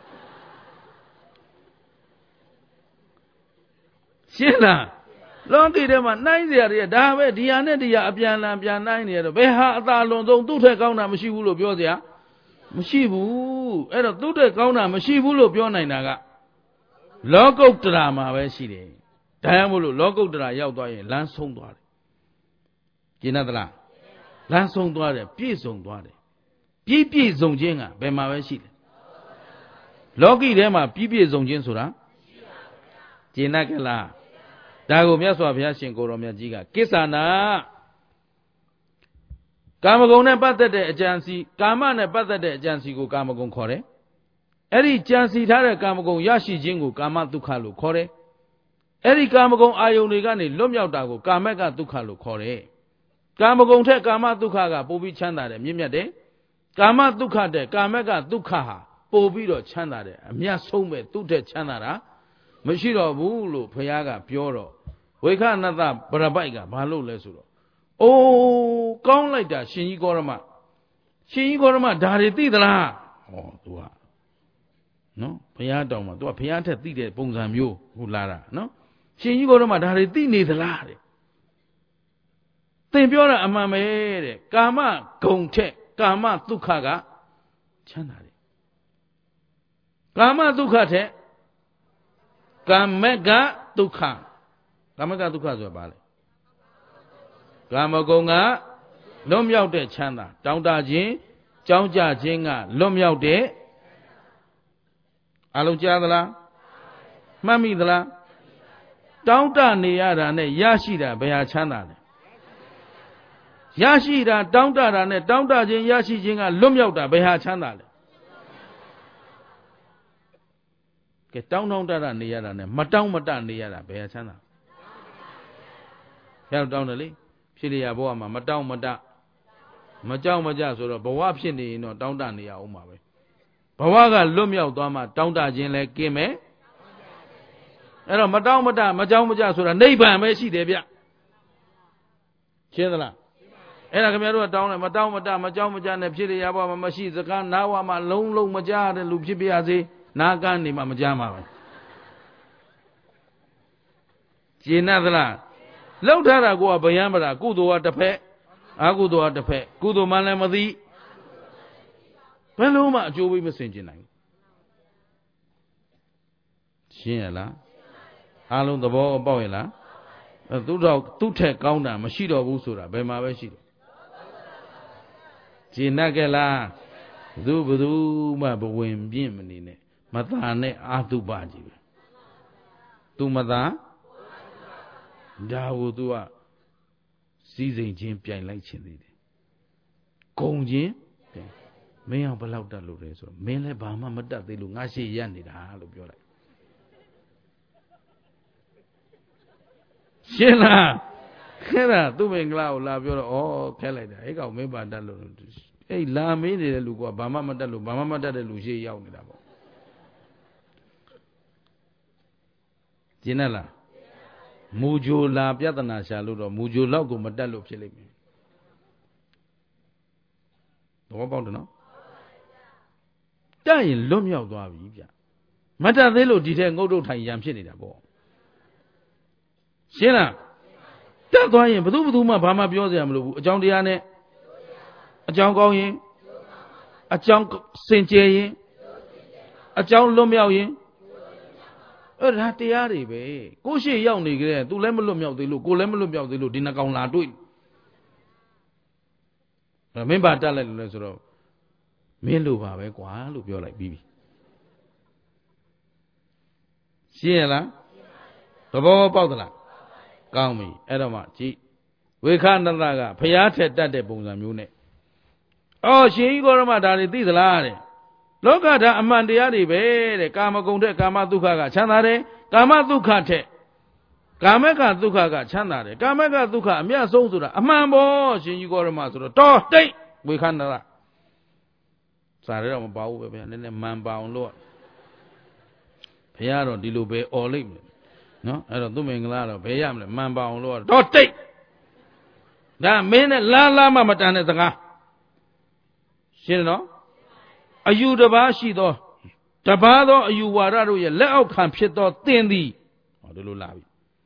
ရှင်းလားလောကီထဲမှာနှိုင်းเสียရတဲ့ဒါပဲဒီဟာနဲ့ဒီဟာအပြန်လန်ပြန်နှိုင်းနေရတော့ဘယ်ဟာအသာလွန်ဆုံးသူ့ထက်ကောင်းတာမရှိဘူးလို့ပြောเสียမရှိဘူးအဲ့တော့သူ့တဲ့ကောင်းတာမရှိဘူးလို့ပြောနိုင်တာကလောကုတ္တရာမှာပဲရှိတယ်ဒါကြောင့်မို့လို့လောကုတ္တရာရောက်သွားရင်လမ်းဆုံးသွားတယ်ကျင်သလားလမ်းဆုံးသွားတယ်ပြည့်စုံသွားတယ်ပြည့်ပြည့်စုံခြင်းကဘယ်မှာပဲရှိတယ်လောကီထဲမှာပြည့်ပြည့်စုံခြင်းဆိုတာကျင်ကလားဒါကိုမြတ်စွာဘုရားရှင်ကိုတော်မြတ်ကြီးကကိစ္ဆာနာကာမဂုဏ်နဲ့ပတ်သက်တဲ့အကြံစီကာမနဲ့ပတ်သက်တဲ့အကြံစီကိုကာမဂုဏ်ခေါ်တယ်။အဲ့ဒီကြံစီထားတဲ့ကာမဂုဏ်ရရှိခြင်းကိုကာမဒုက္ခလို့ခေါ်တယ်။အဲ့ဒီကာမဂုဏ်အာယုန်တွေကနေလွတ်မြောက်တာကိုကာမကဒုက္ခလို့ခေါ်တယ်။ကာမဂုဏ်ထက်ကာမဒုက္ခကပိုပြီးချမ်းသာတယ်မြင့်မြတ်တယ်။ကာမဒုက္ခတဲ့ကာမကဒုက္ခဟာပိုပြီးတော့ချမ်းသာတယ်အမြတ်ဆုံးပဲသူ့ထက်ချမ်းသာတာမရှိတော့ဘူးလို့ဘုရားကပြောတော့ဝိခနတပရပိုက်ကဘာလို့လဲဆိုတော့အိုးကောင်းလိုက်တာရှင်ကြီးကောရမရှင်ကြီးကောရမဒါတွေသိသလားဟော तू ကနော်ဘုရားတောင်မှာ तू ကဘုရားထက်သိတဲ့ပုံစံမျိုးဟိုလာတာနော်ရှင်ကြီးကောရမဒါတွေသိနေသလားတဲ့သင်ပြောတာအမှန်ပဲတဲ့ကာမဂုဏ်ထက်ကာမဒုက္ခကချမ်းသာတယ်ကာမဒုက္ခထက်ကာမကဒုက္ခကာမကဒုက္ခဆိုတာဘာလဲကာမဂုဏ်ကလွတ်မြောက်တဲ့ချမ်းသာတောင်းတခြင်းကြောင်းကြခြင်းကလွတ်မြောက်တဲ့အလုံးကြားသလားမှတ်မိသလားတောင်းတနေရတာနဲ့ရရှိတာဘယ်ဟာချမ်းသာလဲရရှိတာတောင်းတတာနဲ့တောင်းတခြင်းရရှိခြင်းကလွတ်မြောက်တာဘယ်ဟာချမ်းသာလဲကဲတောင်းတောင်းတတနေရတာနဲ့မတောင်းမတနေရတာဘယ်ဟာချမ်းသာဘယ်တောင်းတယ်လေဖြစ်ရဘဝမှာမတောင်းမတမကြောက်မကြဆိုတော့ဘဝဖြစ်နေရင်တော့တောင်းတနေရအောင်ပါပဲဘဝကလွတ်မြောက်သွားမှတောင်းတခြင်းလဲကင်းမယ်အဲ့တော့မတောင်းမတမကြောက်မကြဆိုတာနိဗ္ဗာန်ပဲရှိတယ်ဗျရှင်းသလားအဲ့ဒါခင်ဗျားတို့ကတောင်းတယ်မတောင်းမတမကြောက်မကြနဲ့ဖြစ်ရဘဝမှာမရှိစကားနားဝမှာလုံးလုံးမကြားတဲ့လူဖြစ်ပြရစေနာကန်းနေမှမကြားမှာပဲရှင်းသလားလောက်ထားတာကိုကဗျံပရာကုသိုလ်ကတစ်ဖက်အကုသိုလ်ကတစ်ဖက်ကုသိုလ်မှလည်းမသိဘယ်လုံးမှအကျိုးပေးမစင်ကျင်နိုင်ရှင်းရလားအားလုံးသဘောပေါက်ရလားသူတော့သူ့ထက်ကောင်းတာမရှိတော့ဘူးဆိုတာဘယ်မှာပဲရှိတယ်ရှင်းကဲလားဘသူဘသူမှဘဝင်ပြင့်မနေနဲ့မသာနဲ့အာတုပကြီးပဲသူမသာဒါကို तू ကစီးစိမ်ချင်းပြိုင်လိုက်ခြင်းသေးတယ်ဂုံချင်းမင်းအောင်ဘလောက်တတ်လို့လဲဆိုတော့မင်းလည်းဘာမှမတတ်သေးလို့ငါရှိရနေတာလို့ပြောလိုက်ရှင်းလားခဲတာသူ့မင်္ဂလာကိုလာပြောတော့ဩခဲလိုက်တာအဲ့ကောင်မင်းပါတတ်လို့အဲ့လာမင်းနေတဲ့လူကဘာမှမတတ်လို့ဘာမှမတတ်တဲ့လူရှိရောက်နေတာပေါ့ရှင်းလားမူဂျိုလာပြဿနာရှာလို့တော့မူဂျိုလောက်ကိုမတက်လို့ဖြစ်လိမ့်မယ်သဘောပေါက်တယ်နော်တက်ရင်လွတ်မြောက်သွားပြီဗျမတက်သေးလို့ဒီထဲငုတ်တုတ်ထိုင်ရံဖြစ်နေတာပေါ့ရှင်းလားတက်သွားရင်ဘယ်သူဘယ်သူမှဘာမှပြောစရာမလိုဘူးအကြောင်းတရားနဲ့အကြောင်းကောင်းရင်အကြောင်းစင်ကြယ်ရင်အကြောင်းလွတ်မြောက်ရင်အဲ့ဒါတရားတွေပဲကိုရှိရောက်နေကြတဲ့ तू လည်းမလွတ်မြောက်သေးလို့ကိုလည်းမလွတ်မြောက်သေးလို့ဒီနှကောင်လာတွေ့အဲ့မင်းပါတက်လိုက်လို့လဲဆိုတော့မင်းလိုပါပဲကွာလို့ပြောလိုက်ပြီးပြီရှင်းရလားသဘောပေါက်သလားကောင်းပြီအဲ့တော့မှကြည့်ဝေခနတကဖျားထက်တတ်တဲ့ပုံစံမျိုးနဲ့အော်ရှင်ကြီးကောရမဒါတွေသိသလားတဲ့လောကဓာတ်အမှန်တရားတွေပဲတဲ့ကာမဂုဏ်တဲ့ကာမဒုက္ခကချမ်းသာတယ်ကာမဒုက္ခထက်ကာမကဒုက္ခကချမ်းသာတယ်ကာမကဒုက္ခအမြတ်ဆုံးဆိုတာအမှန်ပေါ့ရှင်ကြီးကောရမဆိုတော့တော်တိတ်ဝေခန္ဓာစာရဲတော့မပါဘူးပဲဗျာနည်းနည်းမှန်ပါအောင်လို့ဘုရားတော့ဒီလိုပဲអော်လိုက်မယ်နော်အဲ့တော့သူမင်္ဂလာတော့ဘယ်ရမလဲမှန်ပါအောင်လို့တော့တိတ်ဒါမင်းနဲ့လာလာမှမတန်တဲ့စကားရှင်းနော်အယူတစ်ပါးရှိသောတပါးသောအယူဝါဒတို့ရဲ့လက်အောက်ခံဖြစ်သောသင်သည်ဟောဒီလိုလာပြီ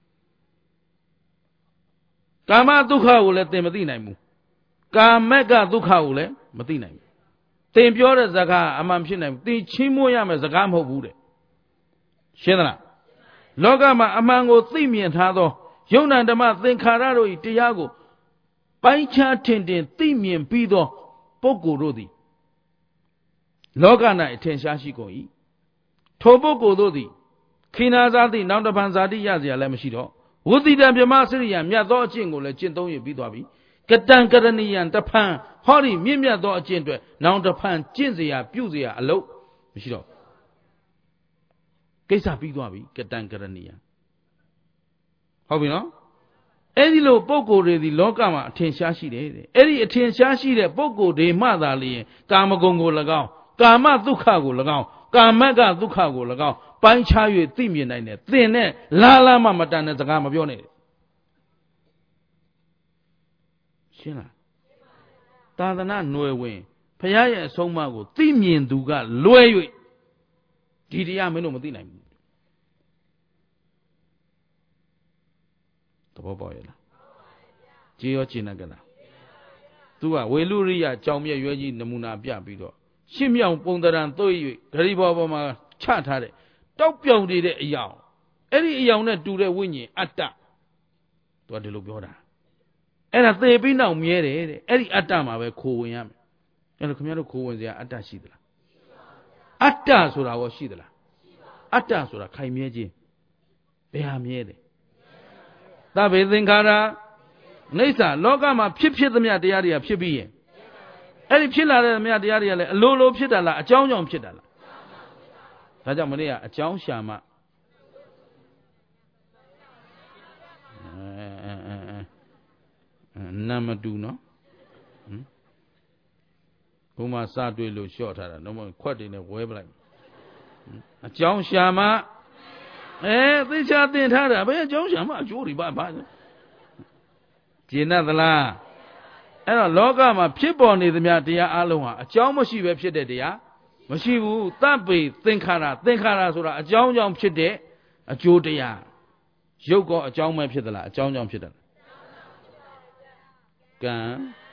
ကာမဒုက္ခကိုလည်းသင်မသိနိုင်ဘူးကာမကဒုက္ခကိုလည်းမသိနိုင်ဘူးသင်ပြောတဲ့စကားအမှန်ဖြစ်နိုင်ဘူးသင်ချီးမွမ်းရမယ့်စကားမဟုတ်ဘူးတဲ့ရှင်းသလားလောကမှာအမှန်ကိုသိမြင်ထားသောယုံနာဓမ္မသင်္ခါရတို့၏တရားကိုပိုင်းခြားထင်ထင်သိမြင်ပြီးသောပုဂ္ဂိုလ်တို့သည်လောက၌အထင်ရှားရှိကုန်၏ထိုပုဂ္ဂိုလ်တို့သည်ခိနာဇာတိနောက်တပံဇာတိရเสียလည်းမရှိတော့ဝုတိတံမြမစရိယမြတ်သောအကျင့်ကိုလည်းကျင့်သုံးရပြီးသွားပြီကတံကရဏီယံတဖန်ဟောဒီမြင့်မြတ်သောအကျင့်တွေနောင်တဖန်ကျင့်เสียပြုเสียအလုပ်မရှိတော့ကိစ္စပြီးသွားပြီကတံကရဏီယံဟုတ်ပြီနော်အဲ့ဒီလိုပုဂ္ဂိုလ်တွေဒီလောကမှာအထင်ရှားရှိတယ်တဲ့အဲ့ဒီအထင်ရှားရှိတဲ့ပုဂ္ဂိုလ်တွေမှသာလျှင်ကာမဂုဏ်ကို၎င်းကာမဒုက္ခကို၎င်းကာမကဒုက္ခကို၎င်းပိုင်းခြား၍သိမြင်နိုင်တယ်သင်နဲ့လာလာမှမတန်တဲ့စကားမပြောနဲ့ရှင်းလားသာသနာຫນွယ်ဝင်ဘုရားရဲ့အဆုံးအမကိုသိမြင်သူကလွဲ၍ဒီတရားမင်းတို့မသိနိုင်ဘူးသဘောပေါက်ရဲ့လားကြည်ရောကျင်နေကြလားသူကဝေလူရိယကြောင်မြက်ရွယ်ကြီးနမူနာပြပြီးတော့ရှင်းမြောင်ပုံတရံသွေး၍ဂရိဘောပေါ်မှာချထားတဲ့တောက်ပြောင်နေတဲ့အယောင်အဲ့ဒီအယောင်နဲ့တူတဲ့ဝိညာဉ်အတ္တသူကဒီလိုပြောတာအဲ့ဒါသေပြီးနောက်မြဲတယ်တဲ့အဲ့ဒီအတ္တမှာပဲခိုးဝင်ရမယ်အဲ့တော့ခင်ဗျားတို့ခိုးဝင်စရာအတ္တရှိသလားအတ္တဆိုတာရောရှိသလားအတ္တဆိုတာခိုင်မြဲခြင်းဘယ်ဟာမြဲတယ်သဗ္ဗေသင်္ခါရအိဋ္ဌလောကမှာဖြစ်ဖြစ်သမျှတရားတွေကဖြစ်ပြီးရင်အဲ့ဒီဖြစ်လာတဲ့သမျှတရားတွေကလည်းအလိုလိုဖြစ်တာလားအကြောင်းကြောင့်ဖြစ်တာလားဒါကြောင့်မနေ့ကအကြောင်းရှာမှနာမတူနော်ဘုမစတွေ့လို့လျှော့ထားတာတော့ခွက်တွေနဲ့ဝဲပလိုက်အကြောင်းရှာမှအဲသိချာသင်ထားတာဘယ်အကြောင်းရှာမှအကျိုးတွေပါပါကျင့်တတ်သလားအဲ့တော့လောကမှာဖြစ်ပေါ်နေသမျှတရားအလုံးဟာအကြောင်းမရှိပဲဖြစ်တဲ့တရားမရှိဘူးသဗ္ဗေသင်္ခါရသင်္ခါရဆိုတာအကြောင်းကြောင့်ဖြစ်တဲ့အကျိုးတရားရုပ်ကောအကြောင်းပဲဖြစ်သလားအကြောင်းကြောင့်ဖြစ်တယ်ကံ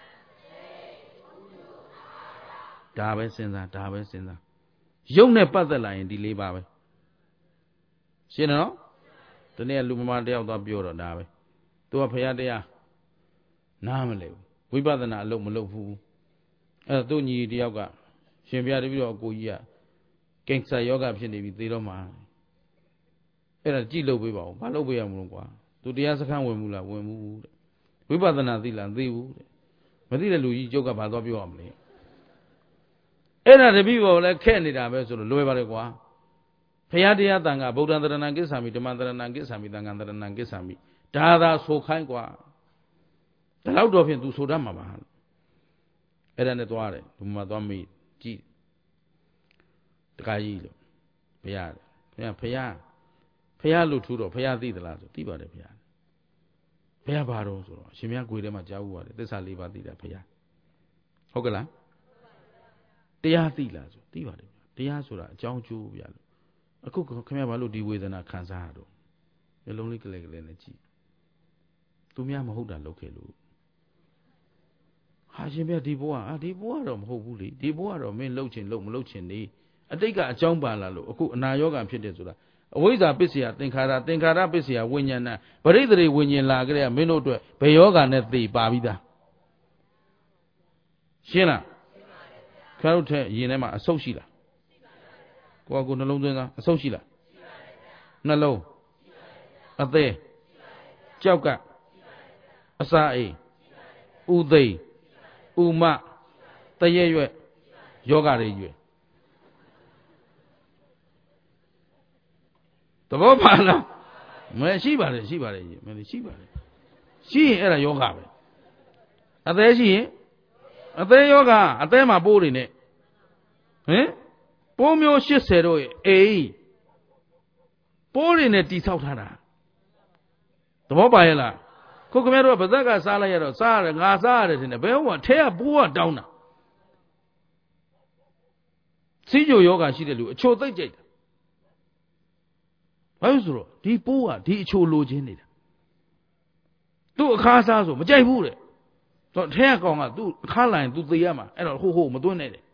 ဒါပဲစဉ်းစားဒါပဲစဉ်းစားရုပ်နဲ့ပတ်သက်လာရင်ဒီလေးပါပဲရှင်းနော်ဒီနေ့လူမမာတယောက်သွားပြောတော့ဒါပဲသူကဖရာတရားနားမလဲဘူးဝိပဿနာအလုပ်မလုပ်ဘူးအဲ့တော့သူညီတယောက်ကရှင်ဘုရားတပည့်တော်အကိုကြီးကကင်ဆာယောဂဖြစ်နေပြီသေတော့မှာအဲ့ဒါကြည့်လို့ပေးပါဦးဘာလုပ်ပေးရမလို့ကွာသူတရားစခန်းဝင်မှုလားဝင်မှုတဲ့ဝိပဿနာသိလားသိဘူးတဲ့မသိတဲ့လူကြီးကျုပ်ကဘာသွားပြောရမလဲအဲ့ဒါတပည့်တော်လည်းခက်နေတာပဲဆိုတော့လွယ်ပါလေကွာဘုရားတရားတန်ခါဗုဒ္ဓံတရဏံကိစ္ဆာမိဓမ္မံတရဏံကိစ္ဆာမိသံဃံတရဏံကိစ္ဆာမိဒါသာဆိုခိုင်းကွာဒါတော့တော့ဖြင့်သူဆိုတတ်မှာပါအဲ့ဒါနဲ့သွားတယ်ဒီမှာသွားမေးကြည့်တခါကြီးလို့ဘုရားဘုရားဘုရားဘုရားလို့ထူတော့ဘုရားသိသလားဆိုသိပါတယ်ဘုရားဘုရားဘာတော့ဆိုတော့အရှင်မြတ်ကိုယ်ထဲမှာကြားဘူးပါတယ်သစ္စာလေးပါးသိတာဘုရားဟုတ်ကလားတရားသိလားဆိုသိပါတယ်တရားဆိုတာအကြောင်းကျိုးဗျာလို့အခုခင်ဗျားဘာလို့ဒီဝေဒနာခံစားရတော့မျိုးလုံးလေးကလေးကလေးနဲ့ကြည့်သူများမဟုတ်တာလုပ်ခဲ့လို့ဟာရှင်ဗျဒီဘဝအာဒီဘဝတော့မဟုတ်ဘူးလေဒီဘဝတော့မင်းလှုပ်ချင်လှုပ်မလှုပ်ချင်နေအတိတ်ကအကြောင်းပါလာလို့အခုအနာရောဂါဖြစ်တယ်ဆိုတာအဝိဇ္ဇာပစ္စယသင်္ခါရသင်္ခါရပစ္စယဝိညာဏပရိသေဝိညာဉ်လာကြတဲ့မင်းတို့အတွက်ဘယ်ယောဂါနဲ့သိပါပြီးသားရှင်းလားခါတို့ထဲရင်ထဲမှာအဆုတ်ရှိလားကိုကကိုနှလုံးသွင်းသားအဆုတ်ရှိလားနှလုံးအသေးကြောက်ကအစာအိမ်ဥသိဥမတရေရွက်ယောဂတွေရွယ်သဘောပါလားမရှိပါလေရှိပါလေမင်းရှိပါလေရှိရင်အဲ့ဒါယောဂပဲအသေးရှိရင်အသေးယောဂအသေးမှာပိုးတွေနဲ့ဟင်ပိုးမျိုးရှစ်ဆယ်တို့ရဲ့အေးပိုးတွေနဲ့တိဆောက်ထားတာသဘောပါရဲ့လားခုခင်ဗျားတို့ကဗဇက်ကစားလိုက်ရတော့စားရတယ်ငါစားရတယ်ထင်တယ်ဘယ်ဟိုကထဲကပိုးကတောင်းတာစီးကြိုယောဂရှိတဲ့လူအချိုသိမ့်ကြိတ်တာဘာလို့ဆိုတော့ဒီပိုးကဒီအချိုလိုချင်နေတာသူ့အခါစားဆိုမကြိုက်ဘူးတဲ့ဆိုတော့ထဲကကောင်ကသူ့အခါလိုက်ရင်သူသေရမှာအဲ့တော့ဟိုဟိုမသွင်းနဲ့တဲ့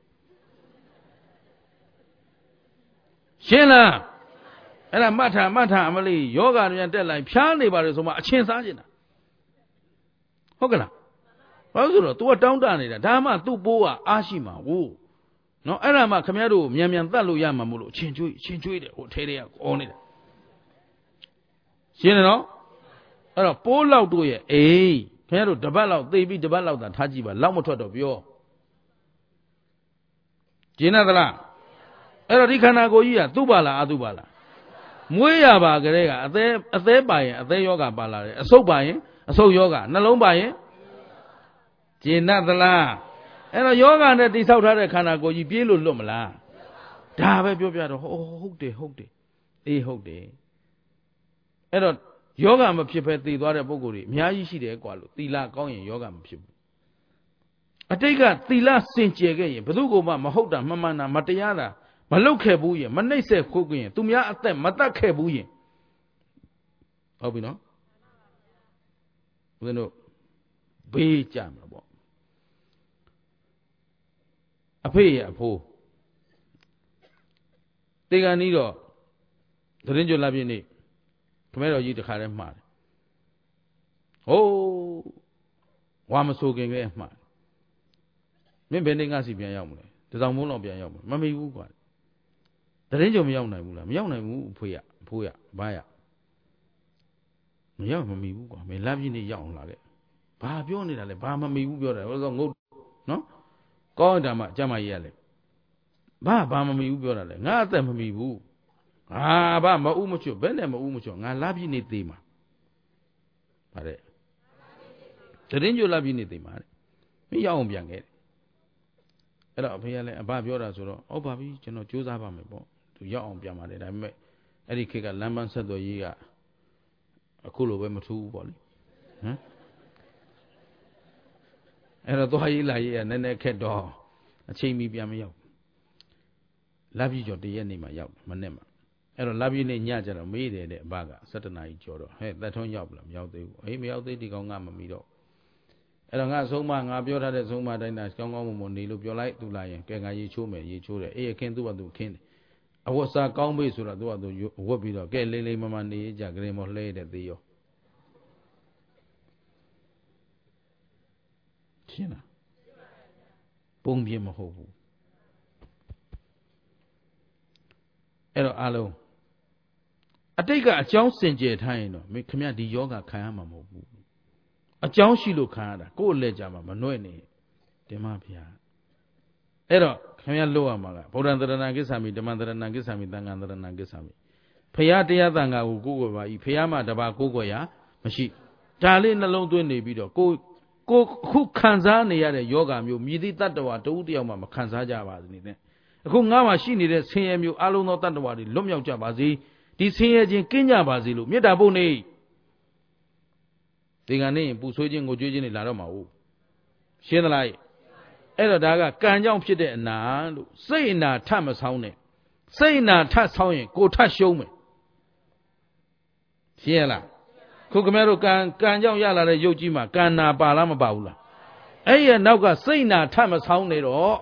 ရှင်းလားအဲ့ဒါမှတ်ထားမှတ်ထားအမလေးယောဂတွေတက်လိုက်ဖြားနေပါလေဆိုမှအချင်းစားနေတာဟုတ်ကလားဘာလို့ဆိုတော့ तू ကတောင်းတနေတာဒါမှ तू ပိုးကအားရှိမှာဟုတ်နော်အဲ့ဒါမှခမည်းတော်မြန်မြန်တတ်လို့ရမှာမို့လို့အချင်းကျွေးအချင်းကျွေးတယ်ဟိုထဲထဲကအော်နေတာရှင်းတယ်နော်အဲ့တော့ပိုးလောက်တို့ရဲ့အေးခမည်းတော်တပတ်လောက်သေပြီးတပတ်လောက်သာထားကြည့်ပါလောက်မထွက်တော့ပြောရှင်းသလားအဲ့တော့ဒီခန္ဓာကိုယ်ကြီးကသူ့ပါလားအသူ့ပါလားမွေးရပါကလေးကအသေးအသေးပါရင်အသေးယောဂပါလာတယ်အဆုပ်ပါရင်အဆုပ်ယောဂနှလုံးပါရင်ကျင်납သလားအဲ့တော့ယောဂနဲ့တိဆောက်ထားတဲ့ခန္ဓာကိုယ်ကြီးပြေးလို့လွတ်မလားဒါပဲပြောပြတော့ဟုတ်တယ်ဟုတ်တယ်အေးဟုတ်တယ်အဲ့တော့ယောဂမဖြစ်ဘဲတည်သွားတဲ့ပုဂ္ဂိုလ်တွေအများကြီးရှိတယ်ကွာလို့သီလကောင်းရင်ယောဂမဖြစ်ဘူးအတိတ်ကသီလစင်ကြယ်ခဲ့ရင်ဘယ်သူကမှမဟုတ်တာမမှန်တာမတရားတာမလုတ်ခဲ့ဘူးရင်မနှိမ့်ဆက်ခုတ်ခင်သူများအသက်မတတ်ခဲ့ဘူးရင်ဟုတ်ပြီနော်ဦးဇင်းတို့ဘေးကြမှာပေါ့အဖေရဲ့အဖိုးတေကန်ကြီးတော့သတင်းကြွလာပြည့်နေ့ခမဲတော်ကြီးတခါတည်းမှားတယ်ဟိုးဝါမဆိုခင်ကလေးမှားမင်းဘယ်နေ့ငါစီပြန်ရောက်မလဲတစောင်းမိုးလောက်ပြန်ရောက်မလဲမမီဘူးကွာသတင်းကြုံမရောက်နိုင်ဘူးလားမရောက်နိုင်ဘူးအဖေရအဖိုးရဘာရမရောက်မမီဘူးကွာမင်းလမ်းပြည့်နေရောက်အောင်လာခဲ့ဘာပြောနေတာလဲဘာမမီဘူးပြောတယ်ဟိုဆိုငုတ်နော်ကောင်းတာမှကြမ်းမကြီးရလဲဘာဘာမမီဘူးပြောတာလဲငါအသက်မမီဘူးဟာဘာမအူးမချွတ်ဘယ်နဲ့မအူးမချွတ်ငါလမ်းပြည့်နေသေးမှာဗါတဲ့သတင်းကြိုလမ်းပြည့်နေသေးမှာတဲ့မင်းရောက်အောင်ပြန်ခဲ့တယ်အဲ့တော့အဖေကလည်းအဘပြောတာဆိုတော့ဟုတ်ပါပြီကျွန်တော်ကြိုးစားပါမယ်ပေါ့သူရောက်အောင်ပြန်ပါတယ်ဒါပေမဲ့အဲ့ဒီခေတ်ကလမ်းပန်းဆက်သွယ်ရေးကအခုလိုပဲမထူးဘူးပေါ့လေဟမ်အဲ့တော့သွားရေးလာရေးကနည်းနည်းခက်တော့အချိန်မီပြန်မရောက်လပ်ပြီးကျော်တရက်နေမှရောက်မနဲ့မှအဲ့တော့လပ်ပြီးနေညကြတော့မေးတယ်တဲ့အဘက၁၇နာရီကျော်တော့ဟဲ့သက်ထွန်းရောက်ပြီလားမရောက်သေးဘူးအေးမရောက်သေးဒီကောင်ကမမီတော့အဲ့တော့ငါဆုံးမငါပြောထားတဲ့ဆုံးမတိုင်းသာကောင်းကောင်းမွန်မွန်နေလို့ပြောလိုက်သူလာရင်ကဲငါရေချိုးမယ်ရေချိုးတယ်အေးခင်သူ့ဘာသူခင်းတယ်အဝတ်စားကောင်းပြီဆိုတော့သူကသူဝတ်ပြီးတော့ကဲလိမ့်လိမ့်မမနေကြဂရင်မောလှဲတဲ့သေးရောရှင်းလားပုံပြမဟုတ်ဘူးအဲ့တော့အားလုံးအတိတ်ကအကြောင်းစင်ကြယ်ထားရင်တော့ခင်ဗျဒီယောဂခံရမှာမဟုတ်ဘူးအကြောင်းရှိလို့ခံရတာကိုယ့်အလက်ကြမှာမနှွဲ့နေတင်မဖျားအဲ့တော့ခင်ဗျလို့ရမှာကဗုဒ္ဓံတရဏံကိစ္ဆာမိဓမ္မံတရဏံကိစ္ဆာမိသံဃံတရဏံကိစ္ဆာမိဖျားတရားသံဃာကိုကိုယ်ကိုယ်ပါဤဖျားမှတပါကိုယ်ကိုယ်ရာမရှိဒါလေးနှလုံးသွင်းနေပြီးတော့ကိုကိုအခုခံစားနေရတဲ့ယောဂမျိုးမြည်သည့်တတ္တဝါတဦးတယောက်မှမခံစားကြပါစေနဲ့အခုငါမှရှိနေတဲ့ဆင်းရဲမျိုးအလုံးသောတတ္တဝါတွေလွတ်မြောက်ကြပါစေဒီဆင်းရဲခြင်းကင်းကြပါစေလို့မေတ္တာပို့နေဒီကနေ့ပူဆွေးခြင်းကိုကြွေးခြင်းတွေလာတော့မှာဟုတ်ရှင်းသလားအဲ့တော့ဒါကကံကြောင့်ဖြစ်တဲ့အနာလို့စိတ်အနာထမဆောင်းနဲ့စိတ်အနာထဆောင်းရင်ကိုထရှုံးမယ်ရှင်းရလားခုခင်ဗျားတို့ကံကံကြောင့်ရလာတဲ့ရုပ်ကြီးမှာကံနာပါလားမပါဘူးလားအဲ့ရနောက်ကစိတ်နာထမဆောင်းနေတော့